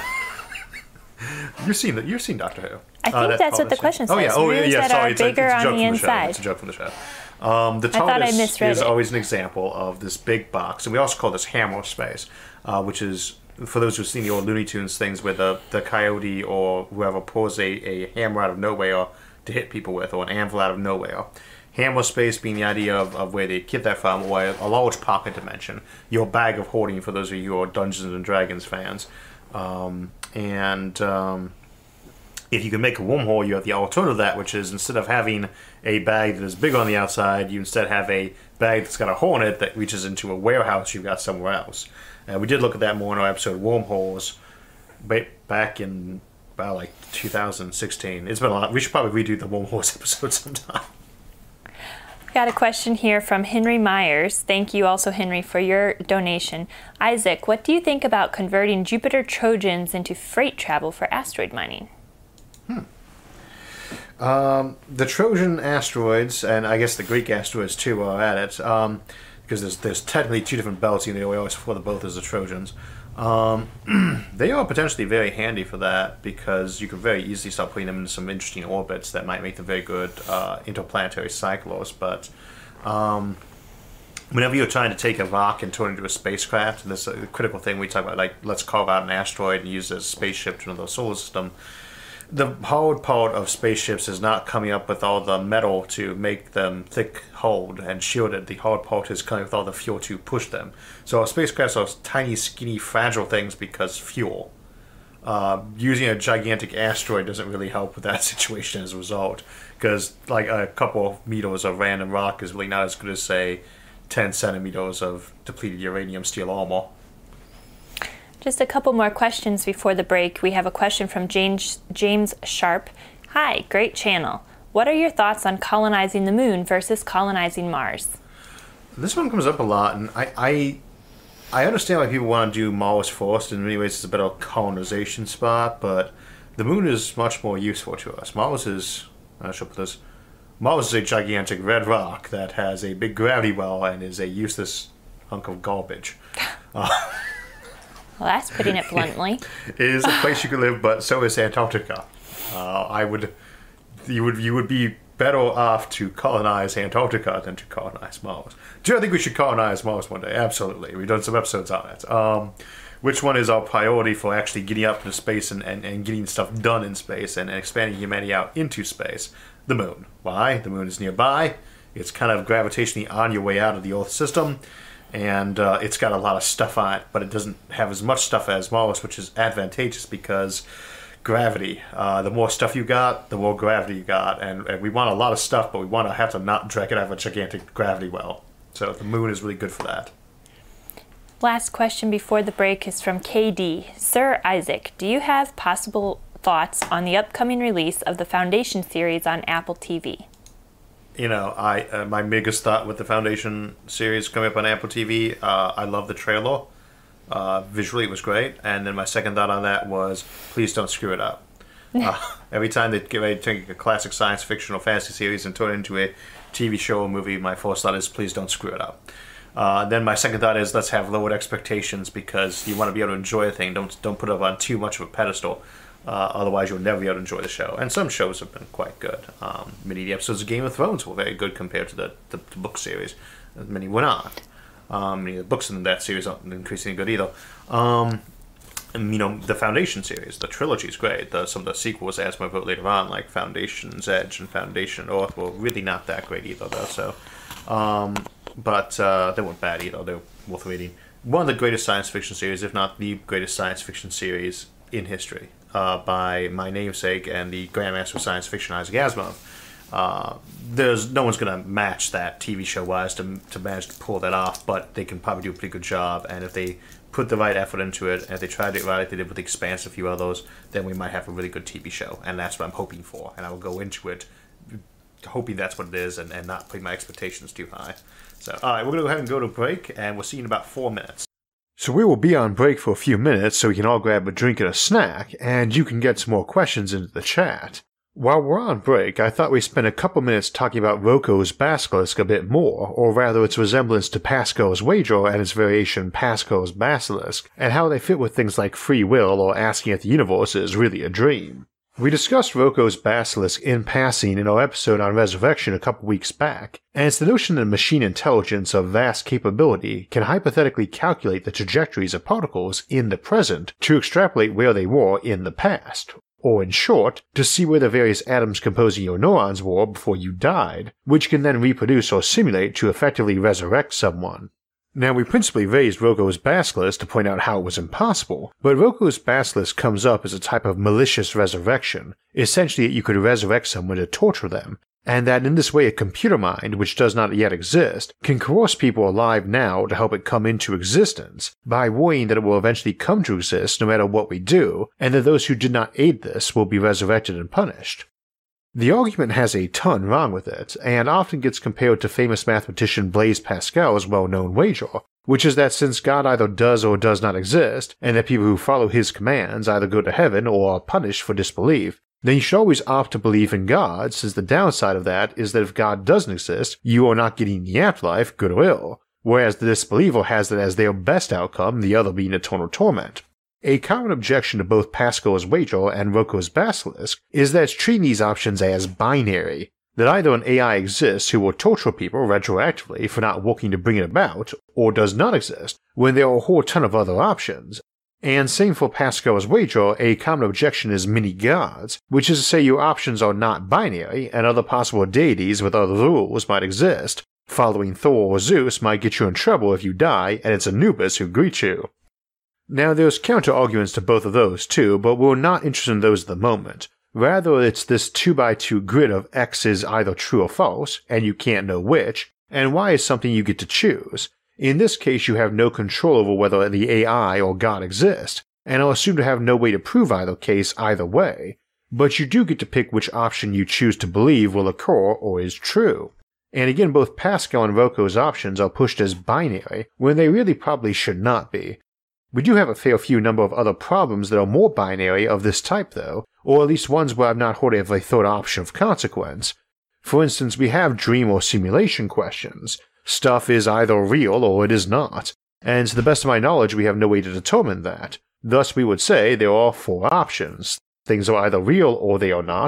You've seen that. You've seen Doctor Who. I think uh, that that's what the question says. Oh yeah. Oh yeah. Rooms yeah that sorry, are it's bigger a, it's a on the inside. It's a joke from the show. Um, the I thought I TARDIS misread is it. always an example of this big box, and we also call this hammer space, uh, which is, for those who've seen the old Looney Tunes things, where the, the coyote or whoever pulls a, a hammer out of nowhere to hit people with, or an anvil out of nowhere. Hammer space being the idea of, of where they get that from, or a, a large pocket dimension, your bag of hoarding for those of you who are Dungeons and Dragons fans. Um, and... Um, If you can make a wormhole, you have the alternative to that, which is instead of having a bag that is big on the outside, you instead have a bag that's got a hole in it that reaches into a warehouse you've got somewhere else. Uh, we did look at that more in our episode Wormholes back in about like two thousand sixteen. It's been a lot. We should probably redo the Wormholes episode sometime. Got a question here from Henry Myers. Thank you also, Henry, for your donation. Isaac, what do you think about converting Jupiter Trojans into freight travel for asteroid mining? Hmm. Um, the Trojan asteroids, and I guess the Greek asteroids too, are at it, um, because there's there's technically two different belts. You know, we always refer to both as the Trojans. Um, they are potentially very handy for that because you could very easily start putting them into some interesting orbits that might make them very good uh, interplanetary cyclers. But um, whenever you're trying to take a rock and turn it into a spacecraft, and this is a critical thing we talk about, like let's carve out an asteroid and use it as a spaceship to another solar system. The hard part of spaceships is not coming up with all the metal to make them thick hulled and shielded. The hard part is coming with all the fuel to push them. So our spacecrafts are tiny, skinny, fragile things because fuel. Uh, using a gigantic asteroid doesn't really help with that situation as a result, because like a couple of meters of random rock is really not as good as, say, ten centimeters of depleted uranium steel armor. Just a couple more questions before the break. We have a question from James, James Sharp. Hi, great channel. What are your thoughts on colonizing the moon versus colonizing Mars? This one comes up a lot, and I I, I understand why people want to do Mars first. In many ways, it's a better colonization spot, but the moon is much more useful to us. Mars is, I should put this, Mars is a gigantic red rock that has a big gravity well and is a useless hunk of garbage. Uh, Well, that's putting it bluntly. It is a place you could live, but so is Antarctica. Uh, I would, you would, you would be better off to colonize Antarctica than to colonize Mars. Do I think we should colonize Mars one day? Absolutely. We've done some episodes on it. Um, which one is our priority for actually getting up into space and, and, and getting stuff done in space and, and expanding humanity out into space? The moon. Why? The moon is nearby. It's kind of gravitationally on your way out of the Earth system. And uh, it's got a lot of stuff on it, but it doesn't have as much stuff as Mars, which is advantageous because gravity. Uh, the more stuff you got, the more gravity you got. And, and we want a lot of stuff, but we want to have to not drag it out of a gigantic gravity well. So the moon is really good for that. Last question before the break is from K D. Sir Isaac, do you have possible thoughts on the upcoming release of the Foundation series on Apple T V? You know, I uh, my biggest thought with the Foundation series coming up on Apple T V, uh, I love the trailer. Uh, visually, it was great. And then my second thought on that was, please don't screw it up. uh, every time they get ready to take a classic science fiction or fantasy series and turn it into a T V show or movie, my first thought is, please don't screw it up. Uh, then my second thought is, let's have lowered expectations because you want to be able to enjoy a thing. Don't don't put it up on too much of a pedestal. Uh, otherwise, you'll never be able to enjoy the show. And some shows have been quite good. Um, many of the episodes of Game of Thrones were very good compared to the, the, the book series. Many were not. Um, many of the books in that series aren't increasingly good either. Um, and, you know, the Foundation series, the trilogy is great. The, some of the sequels, as I wrote later on, like Foundation's Edge and Foundation Earth, were really not that great either, though. So, um, but uh, they weren't bad either. They were worth reading. One of the greatest science fiction series, if not the greatest science fiction series in history, uh, by my namesake and the Grandmaster of Science Fiction, Isaac Asimov. Uh, there's no one's going to match that T V show-wise to, to manage to pull that off, but they can probably do a pretty good job. And if they put the right effort into it, and if they tried it right, like they did with The Expanse, a few of those, then we might have a really good T V show. And that's what I'm hoping for. And I will go into it hoping that's what it is and, and not putting my expectations too high. So, all right, we're going to go ahead and go to break, and we'll see you in about four minutes. So we will be on break for a few minutes so we can all grab a drink and a snack, and you can get some more questions into the chat. While we're on break, I thought we'd spend a couple minutes talking about Roko's Basilisk a bit more, or rather its resemblance to Pascal's Wager and its variation Pascal's Basilisk, and how they fit with things like free will or asking if the universe is really a dream. We discussed Roko's Basilisk in passing in our episode on Resurrection a couple weeks back, and it's the notion that machine intelligence of vast capability can hypothetically calculate the trajectories of particles in the present to extrapolate where they were in the past, or in short, to see where the various atoms composing your neurons were before you died, which can then reproduce or simulate to effectively resurrect someone. Now, we principally raised Roko's Basilisk to point out how it was impossible, but Roko's Basilisk comes up as a type of malicious resurrection, essentially that you could resurrect someone to torture them, and that in this way a computer mind, which does not yet exist, can coerce people alive now to help it come into existence, by worrying that it will eventually come to exist no matter what we do, and that those who did not aid this will be resurrected and punished. The argument has a ton wrong with it, and often gets compared to famous mathematician Blaise Pascal's well-known wager, which is that since God either does or does not exist, and that people who follow his commands either go to heaven or are punished for disbelief, then you should always opt to believe in God, since the downside of that is that if God doesn't exist, you are not getting the afterlife, good or ill, whereas the disbeliever has it as their best outcome, the other being eternal torment. A common objection to both Pascal's Wager and Roko's Basilisk is that it's treating these options as binary, that either an A I exists who will torture people retroactively for not working to bring it about, or does not exist, when there are a whole ton of other options. And same for Pascal's Wager, a common objection is mini-gods, which is to say your options are not binary, and other possible deities with other rules might exist. Following Thor or Zeus might get you in trouble if you die, and it's Anubis who greets you. Now there's counter-arguments to both of those too, but we're not interested in those at the moment. Rather, it's this two by two grid of X is either true or false, and you can't know which, and Y is something you get to choose. In this case, you have no control over whether the A I or God exist, and are assumed to have no way to prove either case either way, but you do get to pick which option you choose to believe will occur or is true. And again, both Pascal and Roko's options are pushed as binary, when they really probably should not be. We do have a fair few number of other problems that are more binary of this type though, or at least ones where I've not heard of a third option of consequence. For instance, we have dream or simulation questions. Stuff is either real or it is not, and to the best of my knowledge we have no way to determine that. Thus we would say there are four options. Things are either real or they are not,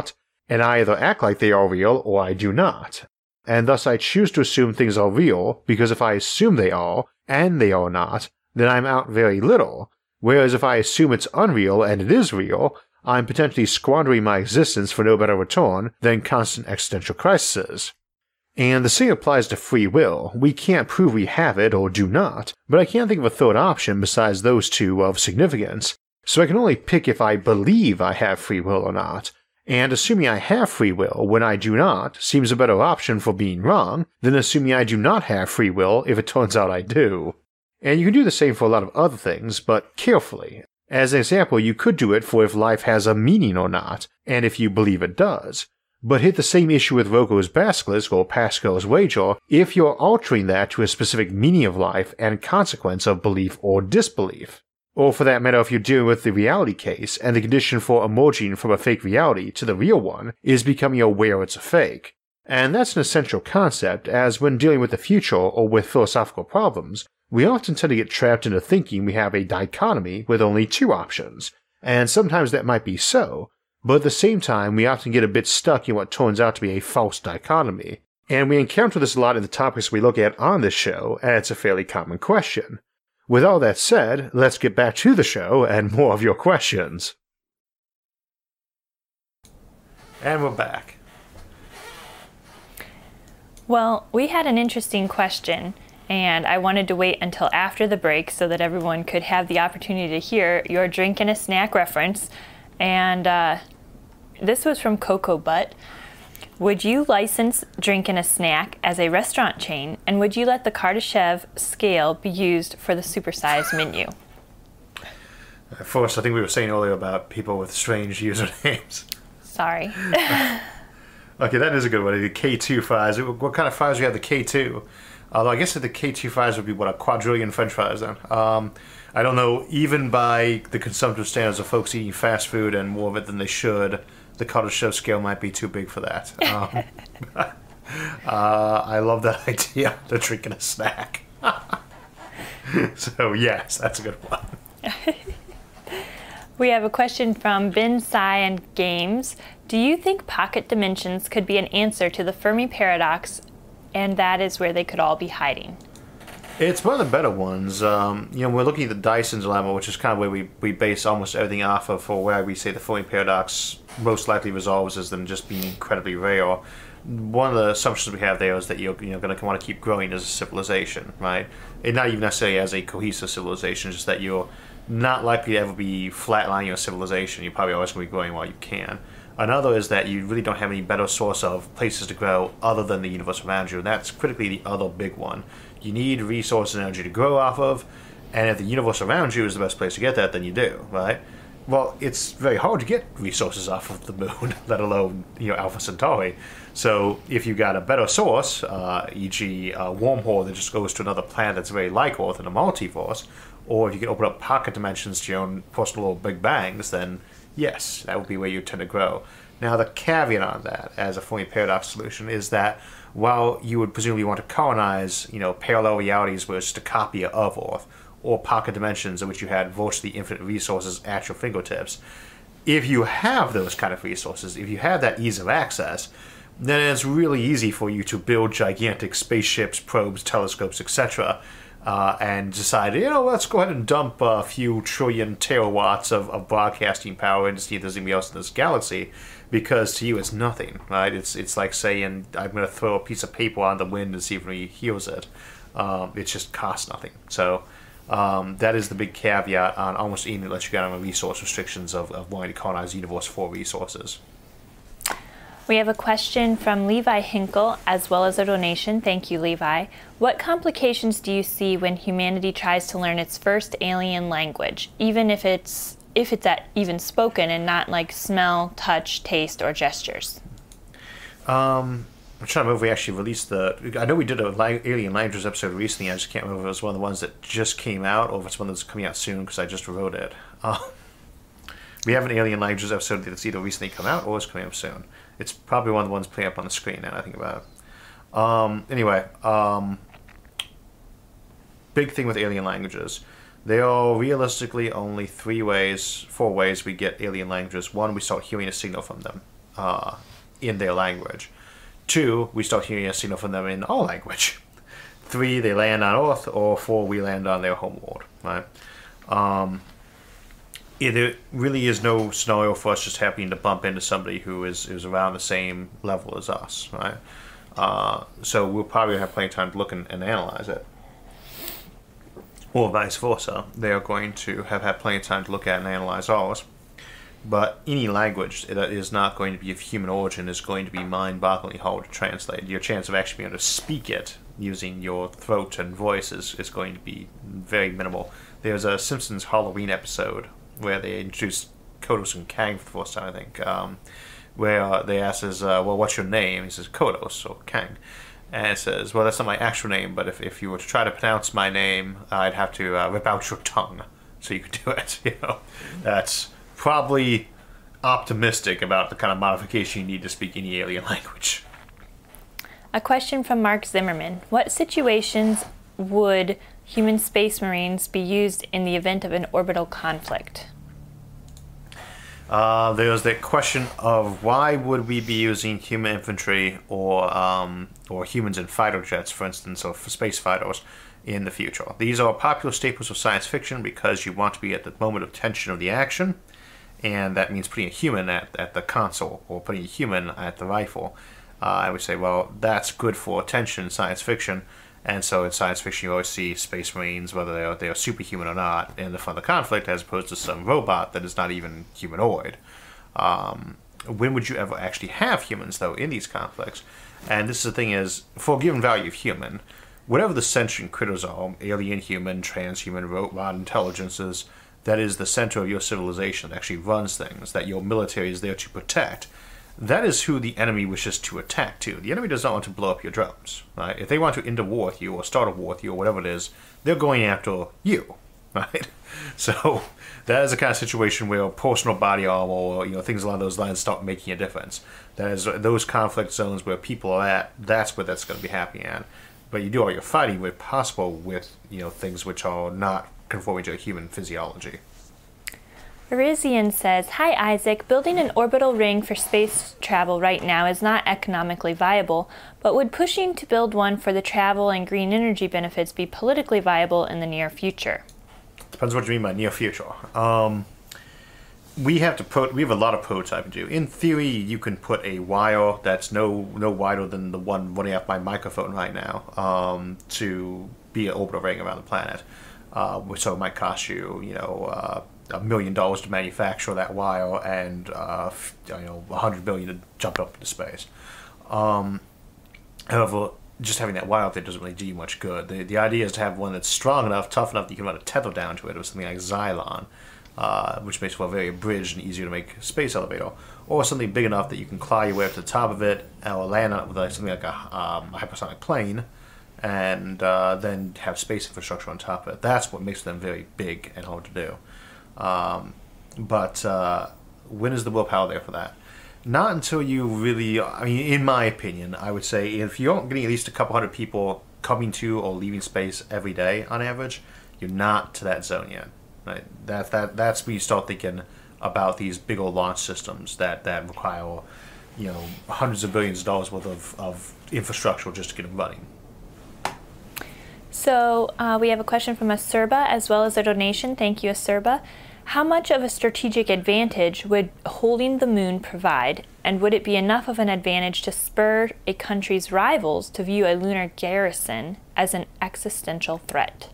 and I either act like they are real or I do not. And thus I choose to assume things are real, because if I assume they are, and they are not, then I'm out very little, whereas if I assume it's unreal and it is real, I'm potentially squandering my existence for no better return than constant existential crises. And the same applies to free will. We can't prove we have it or do not, but I can't think of a third option besides those two of significance, so I can only pick if I believe I have free will or not, and assuming I have free will when I do not seems a better option for being wrong than assuming I do not have free will if it turns out I do. And you can do the same for a lot of other things, but carefully. As an example, you could do it for if life has a meaning or not, and if you believe it does. But hit the same issue with Rocco's basilisk or Pascal's wager if you're altering that to a specific meaning of life and consequence of belief or disbelief. Or for that matter, if you're dealing with the reality case and the condition for emerging from a fake reality to the real one is becoming aware it's a fake. And that's an essential concept, as when dealing with the future or with philosophical problems, we often tend to get trapped into thinking we have a dichotomy with only two options, and sometimes that might be so, but at the same time we often get a bit stuck in what turns out to be a false dichotomy. And we encounter this a lot in the topics we look at on this show, and it's a fairly common question. With all that said, let's get back to the show and more of your questions. And we're back. Well, we had an interesting question, and I wanted to wait until after the break so that everyone could have the opportunity to hear your drink and a snack reference. And uh, this was from Cocoa Butt. Would you license Drink and a Snack as a restaurant chain, and would you let the Kardashev scale be used for the supersized menu? First, I think we were saying earlier about people with strange usernames. Sorry. Okay, that is a good one. The K two fries. What kind of fries do you have? The K two. Although I guess that the K two fries would be, what, a quadrillion French fries then. Um, I don't know, even by the consumptive standards of folks eating fast food and more of it than they should, the Kardashev scale might be too big for that. Um, uh, I love that idea, the drink and a snack. So yes, that's a good one. We have a question from Bin Sai and Games. Do you think pocket dimensions could be an answer to the Fermi paradox, and that is where they could all be hiding? It's one of the better ones. Um, you know, we're looking at the Dyson's lemma, which is kind of where we, we base almost everything off of for where we say the Fermi paradox most likely resolves as them just being incredibly rare. One of the assumptions we have there is that you're you know going to want to keep growing as a civilization, right? And not even necessarily as a cohesive civilization, just that you're not likely to ever be flatlining your civilization. You're probably always going to be growing while you can. Another is that you really don't have any better source of places to grow other than the universe around you, and that's critically the other big one. You need resources and energy to grow off of, and if the universe around you is the best place to get that, then you do, right? Well, it's very hard to get resources off of the moon, let alone, you know, Alpha Centauri. So if you've got a better source, uh, for example a wormhole that just goes to another planet that's very like Earth in a multiverse, or if you can open up pocket dimensions to your own personal little big bangs, then yes, that would be where you tend to grow. Now, the caveat on that, as a Fermi paradox solution, is that while you would presumably want to colonize, you know, parallel realities where it's just a copy of Earth, or pocket dimensions in which you had virtually infinite resources at your fingertips, if you have those kind of resources, if you have that ease of access, then it's really easy for you to build gigantic spaceships, probes, telescopes, et cetera, Uh, and decide, you know, let's go ahead and dump a few trillion terawatts of, of broadcasting power and see if there's anybody else in this galaxy, because to you it's nothing, right? It's it's like saying, I'm going to throw a piece of paper on the wind and see if anybody hears it. Um, it just costs nothing. So um, that is the big caveat on almost anything that lets you get on the resource restrictions of, of wanting to colonize the universe for resources. We have a question from Levi Hinkle, as well as a donation. Thank you, Levi. What complications do you see when humanity tries to learn its first alien language, even if it's if it's at even spoken and not like smell, touch, taste, or gestures? Um, I'm trying to remember if we actually released the... I know we did a lang- Alien Languages episode recently. I just can't remember if it was one of the ones that just came out or if it's one that's coming out soon because I just wrote it. Uh, we have an Alien Languages episode that's either recently come out or is coming up soon. It's probably one of the ones playing up on the screen now I think about it. Um, anyway, um, big thing with alien languages. There are realistically only three ways, four ways we get alien languages. One, we start hearing a signal from them. Uh, in their language. Two, we start hearing a signal from them in our language. Three, they land on Earth, or four, we land on their homeworld, right? Um, it, there really is no scenario for us just happening to bump into somebody who is, is around the same level as us, right? Uh, so we'll probably have plenty of time to look and, and analyze it. Or vice versa. They are going to have had plenty of time to look at and analyze ours. But any language that is not going to be of human origin is going to be mind-bogglingly hard to translate. Your chance of actually being able to speak it using your throat and voice is, is going to be very minimal. There's a Simpsons Halloween episode where they introduced Kodos and Kang for the first time, I think, um, where uh, they ask us, uh, well, what's your name? He says, Kodos, or Kang. And it says, well, that's not my actual name, but if, if you were to try to pronounce my name, I'd have to uh, rip out your tongue so you could do it. You know, that's probably optimistic about the kind of modification you need to speak any alien language. A question from Mark Zimmerman. What situations would human space marines be used in the event of an orbital conflict? Uh, there's the question of why would we be using human infantry or um, or humans in fighter jets, for instance, or for space fighters in the future. These are popular staples of science fiction because you want to be at the moment of tension of the action, and that means putting a human at, at the console or putting a human at the rifle. Uh, I would say, well, that's good for tension in science fiction, and so in science fiction you always see space marines, whether they are, they are superhuman or not, in the front of the conflict as opposed to some robot that is not even humanoid. Um, when would you ever actually have humans, though, in these conflicts? And this is the thing is, for a given value of human, whatever the sentient critters are, alien, human, transhuman, robot intelligences, that is the center of your civilization that actually runs things, that your military is there to protect, that is who the enemy wishes to attack to. The enemy does not want to blow up your drones, right? If they want to end a war with you or start a war with you or whatever it is, they're going after you, right? So that is the kind of situation where personal body armor or, you know, things along those lines start making a difference. That is those conflict zones where people are at, that's where that's going to be happening at. But you do all your fighting where possible with, you know, things which are not conforming to a human physiology. Arizian says, Hi Isaac, building an orbital ring for space travel right now is not economically viable, but would pushing to build one for the travel and green energy benefits be politically viable in the near future? Depends what you mean by near future. Um, we have to put, we have a lot of prototyping to do. In theory, you can put a wire that's no no wider than the one running off my microphone right now um, to be an orbital ring around the planet. Uh, so it might cost you, you know, uh, a million dollars to manufacture that wire and, uh, you know, a hundred million to jump up into space. Um, however, just having that wire out there doesn't really do you much good. The, the idea is to have one that's strong enough, tough enough that you can run a tether down to it with something like Xylon, uh, which makes it very abridged and easier to make a space elevator, or something big enough that you can claw your way up to the top of it or land on it with like something like a, um, a hypersonic plane, and uh, then have space infrastructure on top of it. That's what makes them very big and hard to do. Um, but uh, when is the willpower there for that? Not until you really, I mean, in my opinion, I would say if you aren't getting at least a couple hundred people coming to or leaving space every day on average, you're not to that zone yet. Right? That, that, that's when you start thinking about these big old launch systems that, that require, you know, hundreds of billions of dollars worth of, of infrastructure just to get them running. So uh, we have a question from Acerba as well as a donation. Thank you, Acerba. How much of a strategic advantage would holding the moon provide, and would it be enough of an advantage to spur a country's rivals to view a lunar garrison as an existential threat?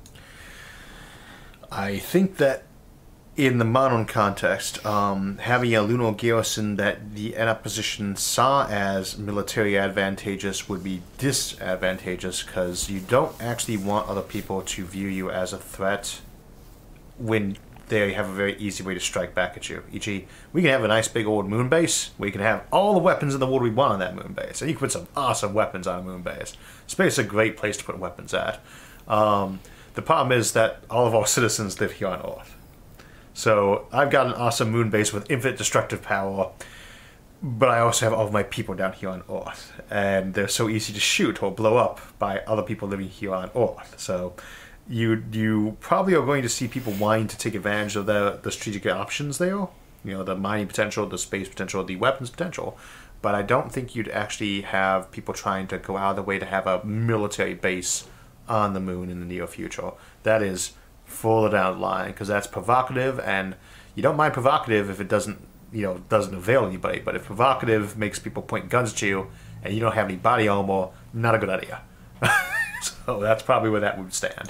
I think that in the modern context, um, having a lunar garrison that the opposition saw as military advantageous would be disadvantageous because you don't actually want other people to view you as a threat when they have a very easy way to strike back at you. for example, we can have a nice big old moon base. We can have all the weapons in the world we want on that moon base. And you can put some awesome weapons on a moon base. Space is a great place to put weapons at. Um, the problem is that all of our citizens live here on Earth. So I've got an awesome moon base with infinite destructive power, but I also have all of my people down here on Earth. And they're so easy to shoot or blow up by other people living here on Earth. So you you probably are going to see people wanting to take advantage of the, the strategic options there. You know, the mining potential, the space potential, the weapons potential. but I don't think you'd actually have people trying to go out of the way to have a military base on the moon in the near future. That is further down the line, because that's provocative, and you don't mind provocative if it doesn't, you know, doesn't avail anybody. But if provocative makes people point guns at you and you don't have any body armor, not a good idea. So that's probably where that would stand.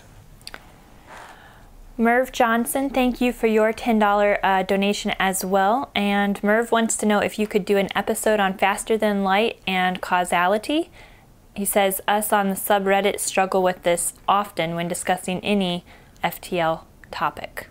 Merv Johnson, thank you for your ten dollars uh, donation as well. And Merv wants to know if you could do an episode on faster than light and causality. He says, us on the subreddit struggle with this often when discussing any F T L topic.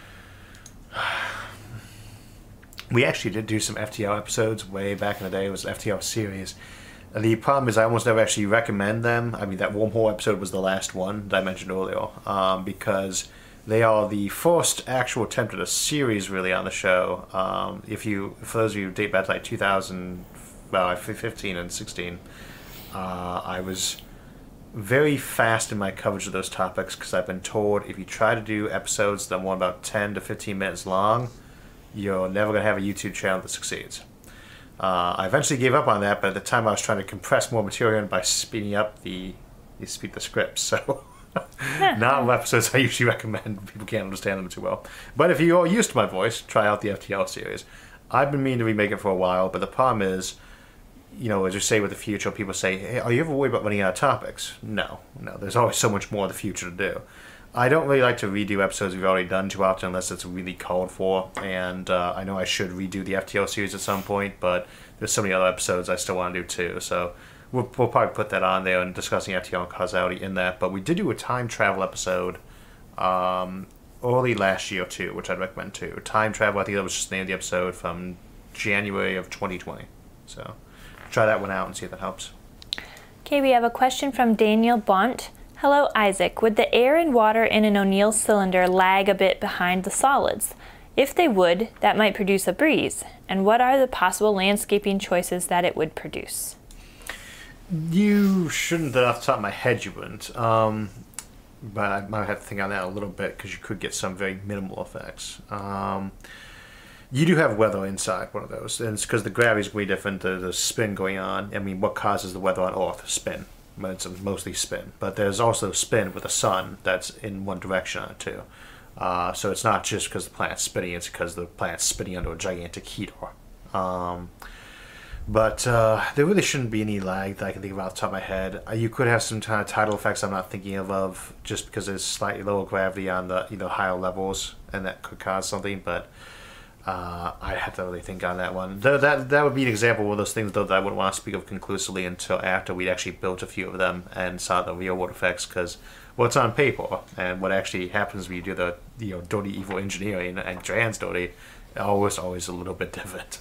We actually did do some F T L episodes way back in the day. It was an F T L series. The problem is I almost never actually recommend them. I mean, that wormhole episode was the last one that I mentioned earlier, um, because they are the first actual attempt at a series really on the show. Um, if you, for those of you who date back to like two thousand, well, fifteen and sixteen, uh, I was very fast in my coverage of those topics, because I've been told if you try to do episodes that are more about ten to fifteen minutes long, you're never going to have a YouTube channel that succeeds. Uh, I eventually gave up on that, but at the time I was trying to compress more material by speeding up the, the speed the scripts. So not episodes I usually recommend. People can't understand them too well. But if you're used to my voice, try out the F T L series. I've been meaning to remake it for a while, but the problem is, you know, as you say with the future, people say, hey, are you ever worried about running out of topics? No, no. There's always so much more in the future to do. I don't really like to redo episodes we've already done too often unless it's really called for, and uh, I know I should redo the F T L series at some point, but there's so many other episodes I still want to do too, so we'll, we'll probably put that on there and discussing F T L and causality in that. But we did do a time travel episode um, early last year too, which I'd recommend too. Time travel, I think that was just the name of the episode, from January of twenty twenty. So try that one out and see if that helps. Okay, we have a question from Daniel Bont. Hello, Isaac. Would the air and water in an O'Neill cylinder lag a bit behind the solids? If they would, that might produce a breeze. And what are the possible landscaping choices that it would produce? You shouldn't, off the top of my head, you wouldn't. Um, but I might have to think on that a little bit, because you could get some very minimal effects. Um, you do have weather inside one of those, and it's because the gravity is way different, the, the spin going on. I mean, what causes the weather on Earth? Spin. But it's mostly spin. But there's also spin with the sun that's in one direction on it too. Uh, so it's not just because the planet's spinning, it's because the planet's spinning under a gigantic heater. Um, but uh, there really shouldn't be any lag that I can think of off the top of my head. Uh, you could have some kind of tidal effects I'm not thinking of, of just because there's slightly lower gravity on the you know higher levels, and that could cause something. But uh, I'd have to really think on that one. Th- that that would be an example of those things, though, that I wouldn't want to speak of conclusively until after we'd actually built a few of them and saw the real world effects, because what's on paper and what actually happens when you do the you know dirty evil engineering and trans dirty, always always a little bit different.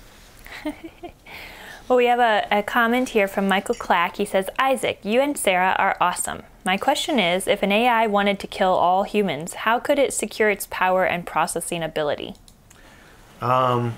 Well, we have a, a comment here from Michael Clack. He says, Isaac, you and Sarah are awesome. My question is, if an A I wanted to kill all humans, how could it secure its power and processing ability? Um,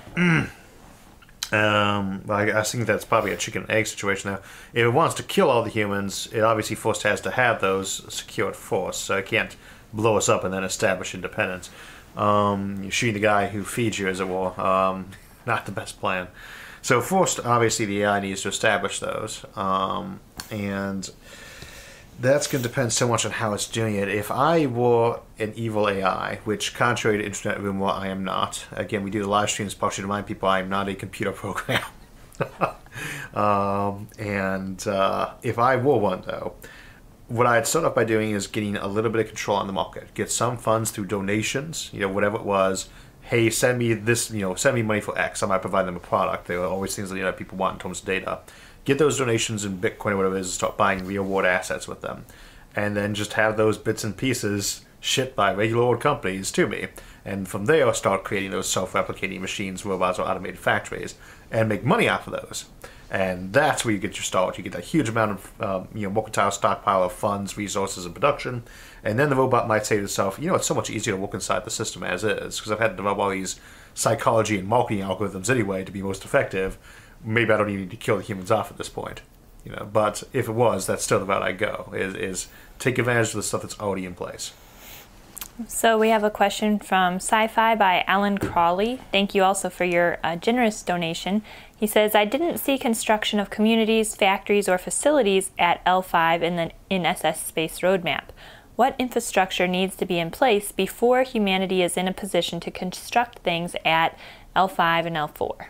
um, well, I, I think that's probably a chicken and egg situation now. If it wants to kill all the humans, it obviously first has to have those secured first, so it can't blow us up and then establish independence. Um, you're shooting the guy who feeds you, as it were. Um, not the best plan. So first, obviously, the A I needs to establish those, um, and that's going to depend so much on how it's doing it. If I were an evil A I, which, contrary to Internet Rumor, I am not. Again, we do the live streams partially to remind people I am not a computer program. um, and uh, if I were one, though, what I'd start off by doing is getting a little bit of control on the market. Get some funds through donations, you know, whatever it was. Hey, send me this, you know, send me money for X. I might provide them a product. There are always things that you know, people want in terms of data. Get those donations in Bitcoin or whatever it is, and start buying real world assets with them. And then just have those bits and pieces shipped by regular old companies to me. And from there, I'll start creating those self-replicating machines, robots, or automated factories, and make money off of those. And that's where you get your start. You get a huge amount of um, you know, mercantile stockpile of funds, resources, and production. And then the robot might say to itself, you know, it's so much easier to work inside the system as is, because I've had to develop all these psychology and marketing algorithms anyway to be most effective. Maybe I don't even need to kill the humans off at this point. You know, but if it was, that's still the route I go, is, is take advantage of the stuff that's already in place. So we have a question from Sci-Fi by Alan Crawley. Thank you also for your uh, generous donation. He says, I didn't see construction of communities, factories, or facilities at L five in the in S S Space Roadmap. What infrastructure needs to be in place before humanity is in a position to construct things at L five and L four?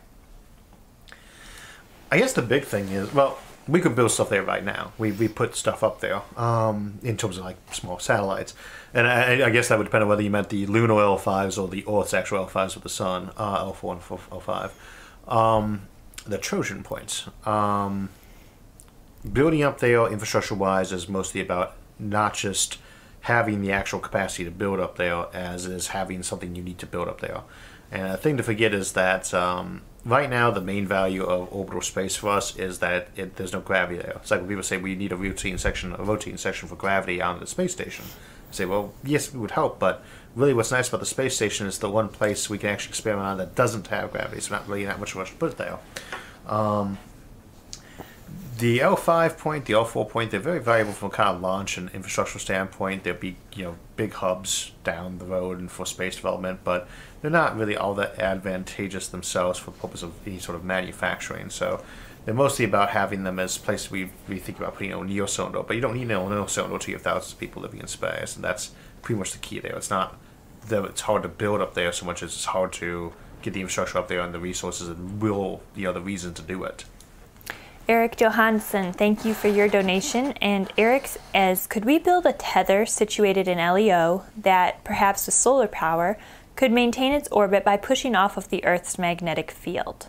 I guess the big thing is, well, we could build stuff there right now. We we put stuff up there um, in terms of like small satellites, and I, I guess that would depend on whether you meant the lunar L fives or the Earth's actual L fives with the sun, uh, L four and L five. Um, the Trojan points. Um, building up there infrastructure-wise is mostly about not just having the actual capacity to build up there, as it is having something you need to build up there. And a thing to forget is that. Um, Right now, the main value of orbital space for us is that it, there's no gravity there. It's like when people say we need a rotating section, a rotating section for gravity on the space station. I say, well, yes, it would help, but really what's nice about the space station is the one place we can actually experiment on that doesn't have gravity, so not really that much rush to put it there. Um, the L five point, the L four point, they're very valuable from a kind of launch and infrastructural standpoint. There'll be, you know, big hubs down the road and for space development, but they're not really all that advantageous themselves for the purpose of any sort of manufacturing. So they're mostly about having them as places we, we think about putting a neocylinder, but you don't need a neocylinder till you have thousands of people living in space, and that's pretty much the key there. It's not that it's hard to build up there so much as it's hard to get the infrastructure up there and the resources and will, you know, the reason to do it. Eric Johansson, thank you for your donation. And Eric as could we build a tether situated in L E O that, perhaps with solar power, could maintain its orbit by pushing off of the Earth's magnetic field?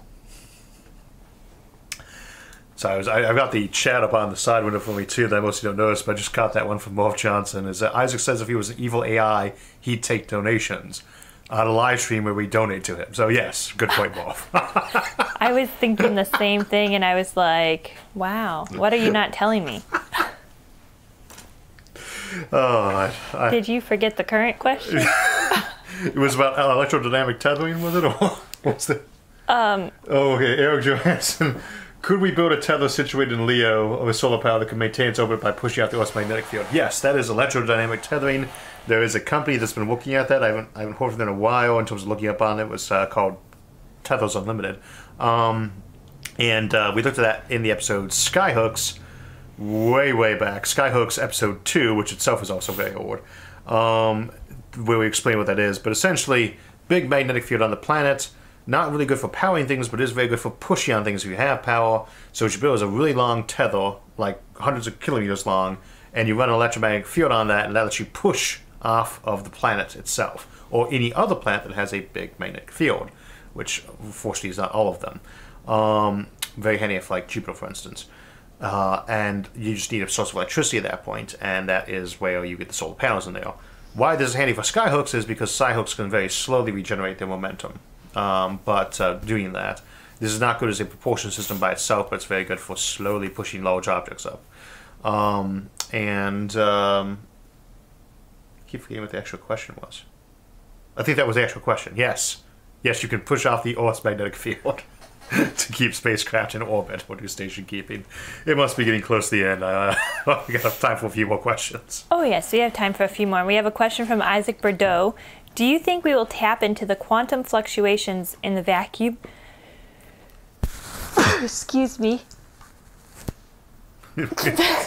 So I was, I, I've got the chat up on the side window for me too that I mostly don't notice, but I just caught that one from Morph Johnson. Is that Isaac says if he was an evil A I, he'd take donations on a live stream where we donate to him. So yes, good point, Morph. I was thinking the same thing, and I was like, wow, what are you not telling me? Oh, I, I, Did you forget the current question? It was about electrodynamic tethering, was it? Or what's the? Um, oh, okay. Eric Johansson. Could we build a tether situated in Leo with solar power that can maintain its orbit by pushing out the Earth's magnetic field? Yes, that is electrodynamic tethering. There is a company that's been looking at that. I haven't, I haven't heard from them in a while in terms of looking up on it. It was uh, called Tethers Unlimited. Um, and uh, we looked at that in the episode Skyhooks way, way back. Skyhooks episode two, which itself is also very old, um, where we explain what that is. But essentially, big magnetic field on the planet. Not really good for powering things, but is very good for pushing on things if you have power. So what you build is a really long tether, like hundreds of kilometers long, and you run an electromagnetic field on that, and that lets you push off of the planet itself, or any other planet that has a big magnetic field, which fortunately is not all of them. Um, very handy for like Jupiter, for instance. Uh, and you just need a source of electricity at that point, and that is where you get the solar panels in there. Why this is handy for skyhooks is because skyhooks can very slowly regenerate their momentum. Um, but uh, doing that, this is not good as a propulsion system by itself, but it's very good for slowly pushing large objects up. Um, and um, I keep forgetting what the actual question was. I think that was the actual question. Yes, yes, you can push off the Earth's magnetic field to keep spacecraft in orbit or do station keeping. It must be getting close to the end. Uh, we got time for a few more questions. Oh yes, we have time for a few more. We have a question from Isaac Bordeaux. Do you think we will tap into the quantum fluctuations in the vacuum? Excuse me. uh,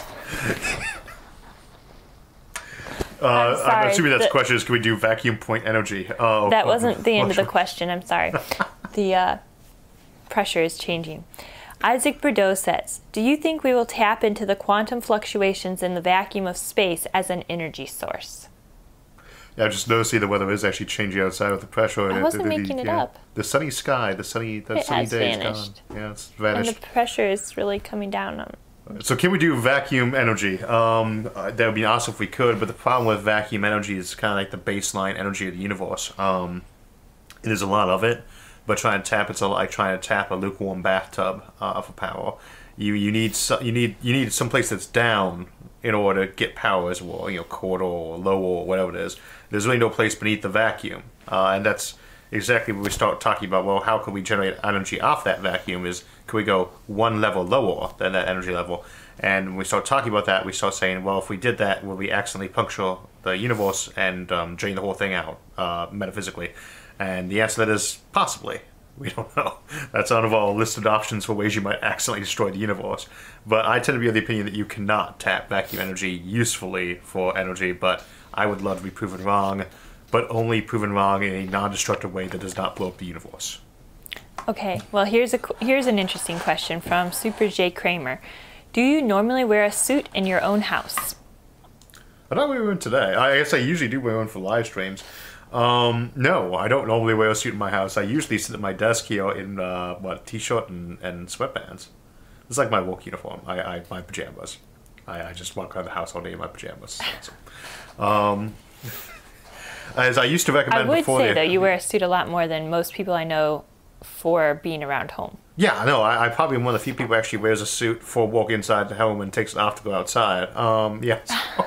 I'm, sorry, I'm assuming that's the, the question is, can we do vacuum point energy? Uh, that wasn't the end of the question. I'm sorry. The uh, pressure is changing. Isaac Bordeaux says, do you think we will tap into the quantum fluctuations in the vacuum of space as an energy source? Yeah, I just noticed the weather is actually changing outside with the pressure. I wasn't the, the, making the, it yeah, up. The sunny sky, the sunny, the it sunny has day vanished. is gone. Yeah, it's vanished. And the pressure is really coming down on. So can we do vacuum energy? Um, uh, that would be awesome if we could, but the problem with vacuum energy is kind of like the baseline energy of the universe. Um, there's a lot of it, but trying to tap it's like trying to tap a lukewarm bathtub uh, for power. You you need so, you need you need some place that's down in order to get power as well. You know, quarter or lower or whatever it is. There's really no place beneath the vacuum, uh, and that's exactly when we start talking about, well, how can we generate energy off that vacuum? Is can we go one level lower than that energy level? And when we start talking about that, we start saying, well, if we did that, will we accidentally puncture the universe and um, drain the whole thing out uh, metaphysically? And the answer to that is possibly. We don't know. That's out of our listed options for ways you might accidentally destroy the universe. But I tend to be of the opinion that you cannot tap vacuum energy usefully for energy, but I would love to be proven wrong, but only proven wrong in a non-destructive way that does not blow up the universe. Okay, well, here's a here's an interesting question from Super J Kramer. Do you normally wear a suit in your own house? I thought we were in today. I guess I usually do wear one for live streams. Um, no, I don't normally wear a suit in my house. I usually sit at my desk here in, uh, what, t-shirt and, and sweatpants. It's like my work uniform. I, I my pajamas. I, I just walk around the house all day in my pajamas. So, um, as I used to recommend I would before say, the, though, you wear a suit a lot more than most people I know for being around home. Yeah, no, I, I probably am one of the few people who actually wears a suit for walk inside the home and takes it off to go outside. Um, yeah. So.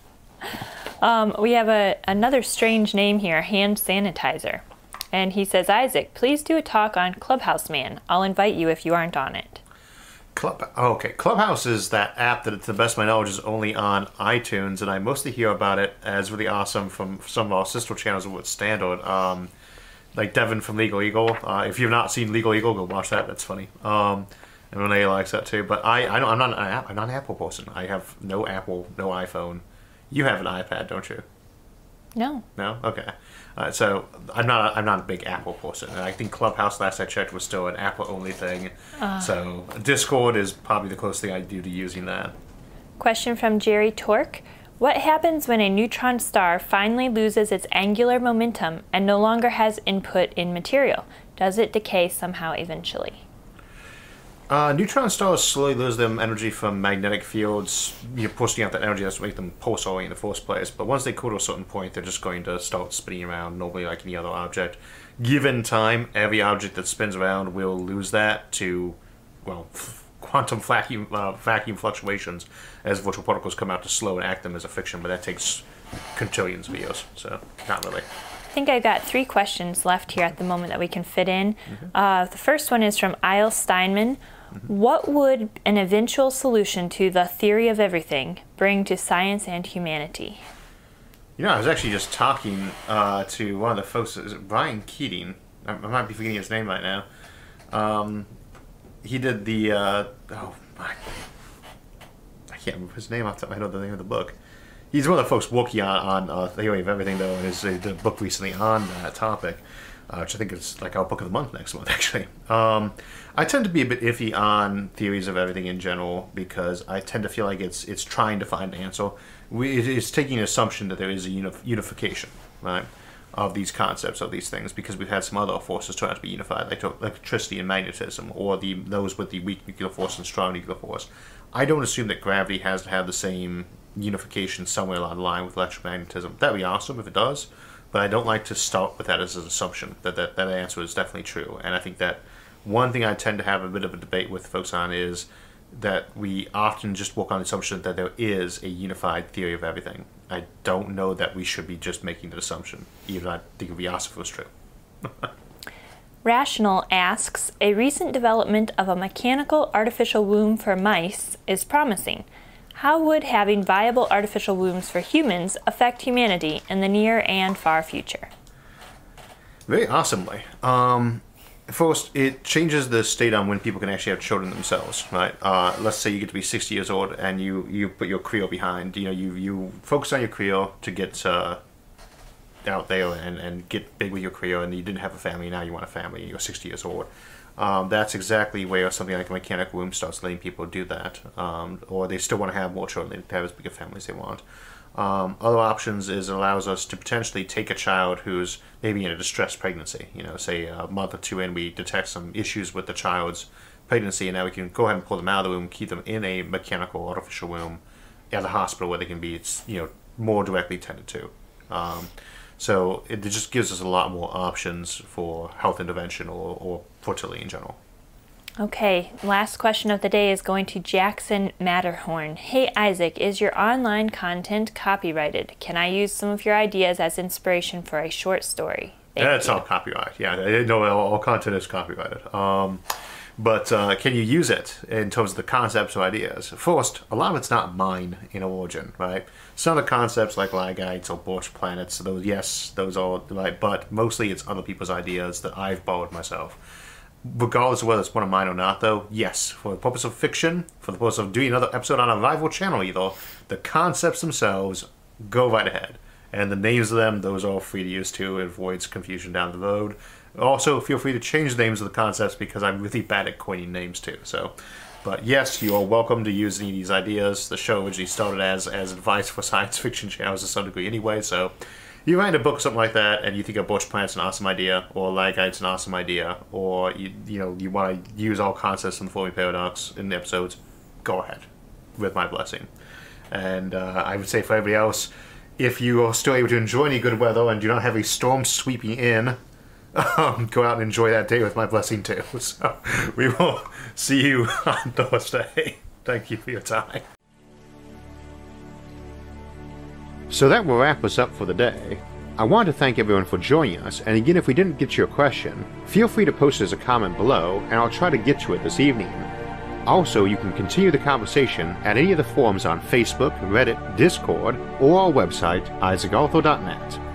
Um, we have a another strange name here, hand sanitizer. And he says, Isaac, please do a talk on Clubhouse Man. I'll invite you if you aren't on it. Club, oh, okay. Clubhouse is that app that, to the best of my knowledge, is only on iTunes, and I mostly hear about it as really awesome from some of our sister channels with Standard. Um, like Devin from Legal Eagle. Uh, if you've not seen Legal Eagle, go watch that. That's funny. Um, and Renee likes that too. But I, I don't, I'm not an app, I'm not an Apple person. I have no Apple, no iPhone. You have an iPad, don't you? No. No? Okay. Uh, so I'm not a, I'm not a big Apple person. And I think Clubhouse, last I checked, was still an Apple-only thing. Uh. So Discord is probably the closest thing I do to using that. Question from Jerry Torque. What happens when a neutron star finally loses its angular momentum and no longer has input in material? Does it decay somehow eventually? Uh, neutron stars slowly lose them energy from magnetic fields, you know, pushing out that energy that's what makes them pulsar in the first place. But once they cool to a certain point, they're just going to start spinning around normally like any other object. Given time, every object that spins around will lose that to, well, quantum vacuum, uh, vacuum fluctuations as virtual particles come out to slow and act them as a fiction. But that takes quintillions of years, so not really. I think I've got three questions left here at the moment that we can fit in. Mm-hmm. Uh, the first one is from Isle Steinman. Mm-hmm. What would an eventual solution to the theory of everything bring to science and humanity? You know, I was actually just talking uh, to one of the folks, is it Brian Keating? I, I might be forgetting his name right now. Um, he did the, uh, oh my, I can't remember his name off the top. I know the name of the book. He's one of the folks working on, on uh, Theory of Everything, though, and his, he did a book recently on that topic, uh, which I think is like our book of the month next month, actually. Um, I tend to be a bit iffy on theories of everything in general because I tend to feel like it's it's trying to find an answer. We, it's taking an assumption that there is a unif- unification, right, of these concepts, of these things, because we've had some other forces turn out to be unified, like electricity and magnetism, or the those with the weak nuclear force and strong nuclear force. I don't assume that gravity has to have the same unification somewhere along the line with electromagnetism. That'd be awesome if it does, but I don't like to start with that as an assumption that that, that answer is definitely true. And I think that one thing I tend to have a bit of a debate with folks on is that we often just work on the assumption that there is a unified theory of everything. I don't know that we should be just making that assumption, even though I think it would be awesome if it was true. Rational asks, a recent development of a mechanical artificial womb for mice is promising. How would having viable artificial wombs for humans affect humanity in the near and far future? Very awesomely. Um, first, it changes the state on when people can actually have children themselves, right? Uh, let's say you get to be sixty years old and you, you put your career behind. You know, you, you focus on your career to get uh, out there and, and get big with your career, and you didn't have a family, now you want a family, you're sixty years old. Um, that's exactly where something like a mechanical womb starts letting people do that. Um, or they still want to have more children, they have as big a family as they want. Um, other options is it allows us to potentially take a child who's maybe in a distressed pregnancy. You know, say a month or two in, we detect some issues with the child's pregnancy, and now we can go ahead and pull them out of the womb, keep them in a mechanical artificial womb at the hospital where they can be, you know, more directly tended to. Um, so it just gives us a lot more options for health intervention or, or fertility in general. Okay, last question of the day is going to Jackson Matterhorn. Hey Isaac, is your online content copyrighted? Can I use some of your ideas as inspiration for a short story? Thank yeah, it's you. all copyrighted. Yeah, no, all, all content is copyrighted. Um, But uh, can you use it in terms of the concepts or ideas? First, a lot of it's not mine in origin, right? Some of the concepts like Ligites or Borch planets, those yes, those are right, but mostly it's other people's ideas that I've borrowed myself. Regardless of whether it's one of mine or not, though, yes, for the purpose of fiction, for the purpose of doing another episode on a rival channel either, the concepts themselves, go right ahead. And the names of them, those are all free to use too. It avoids confusion down the road. Also, feel free to change the names of the concepts because I'm really bad at coining names too. So, but yes, you are welcome to use any of these ideas. The show originally started as as advice for science fiction channels to some degree anyway, so you write a book or something like that, and you think a Borch planet's an awesome idea, or Ligite's an awesome idea, or you you know you want to use all concepts from the Fermi Paradox in the episodes, go ahead, with my blessing. And uh, I would say for everybody else, if you are still able to enjoy any good weather and do not have a storm sweeping in, um, go out and enjoy that day with my blessing too. So we will see you on Thursday. Thank you for your time. So that will wrap us up for the day. I want to thank everyone for joining us, and again, if we didn't get to your question, feel free to post as a comment below, and I'll try to get to it this evening. Also, you can continue the conversation at any of the forums on Facebook, Reddit, Discord, or our website, isaac arthur dot net.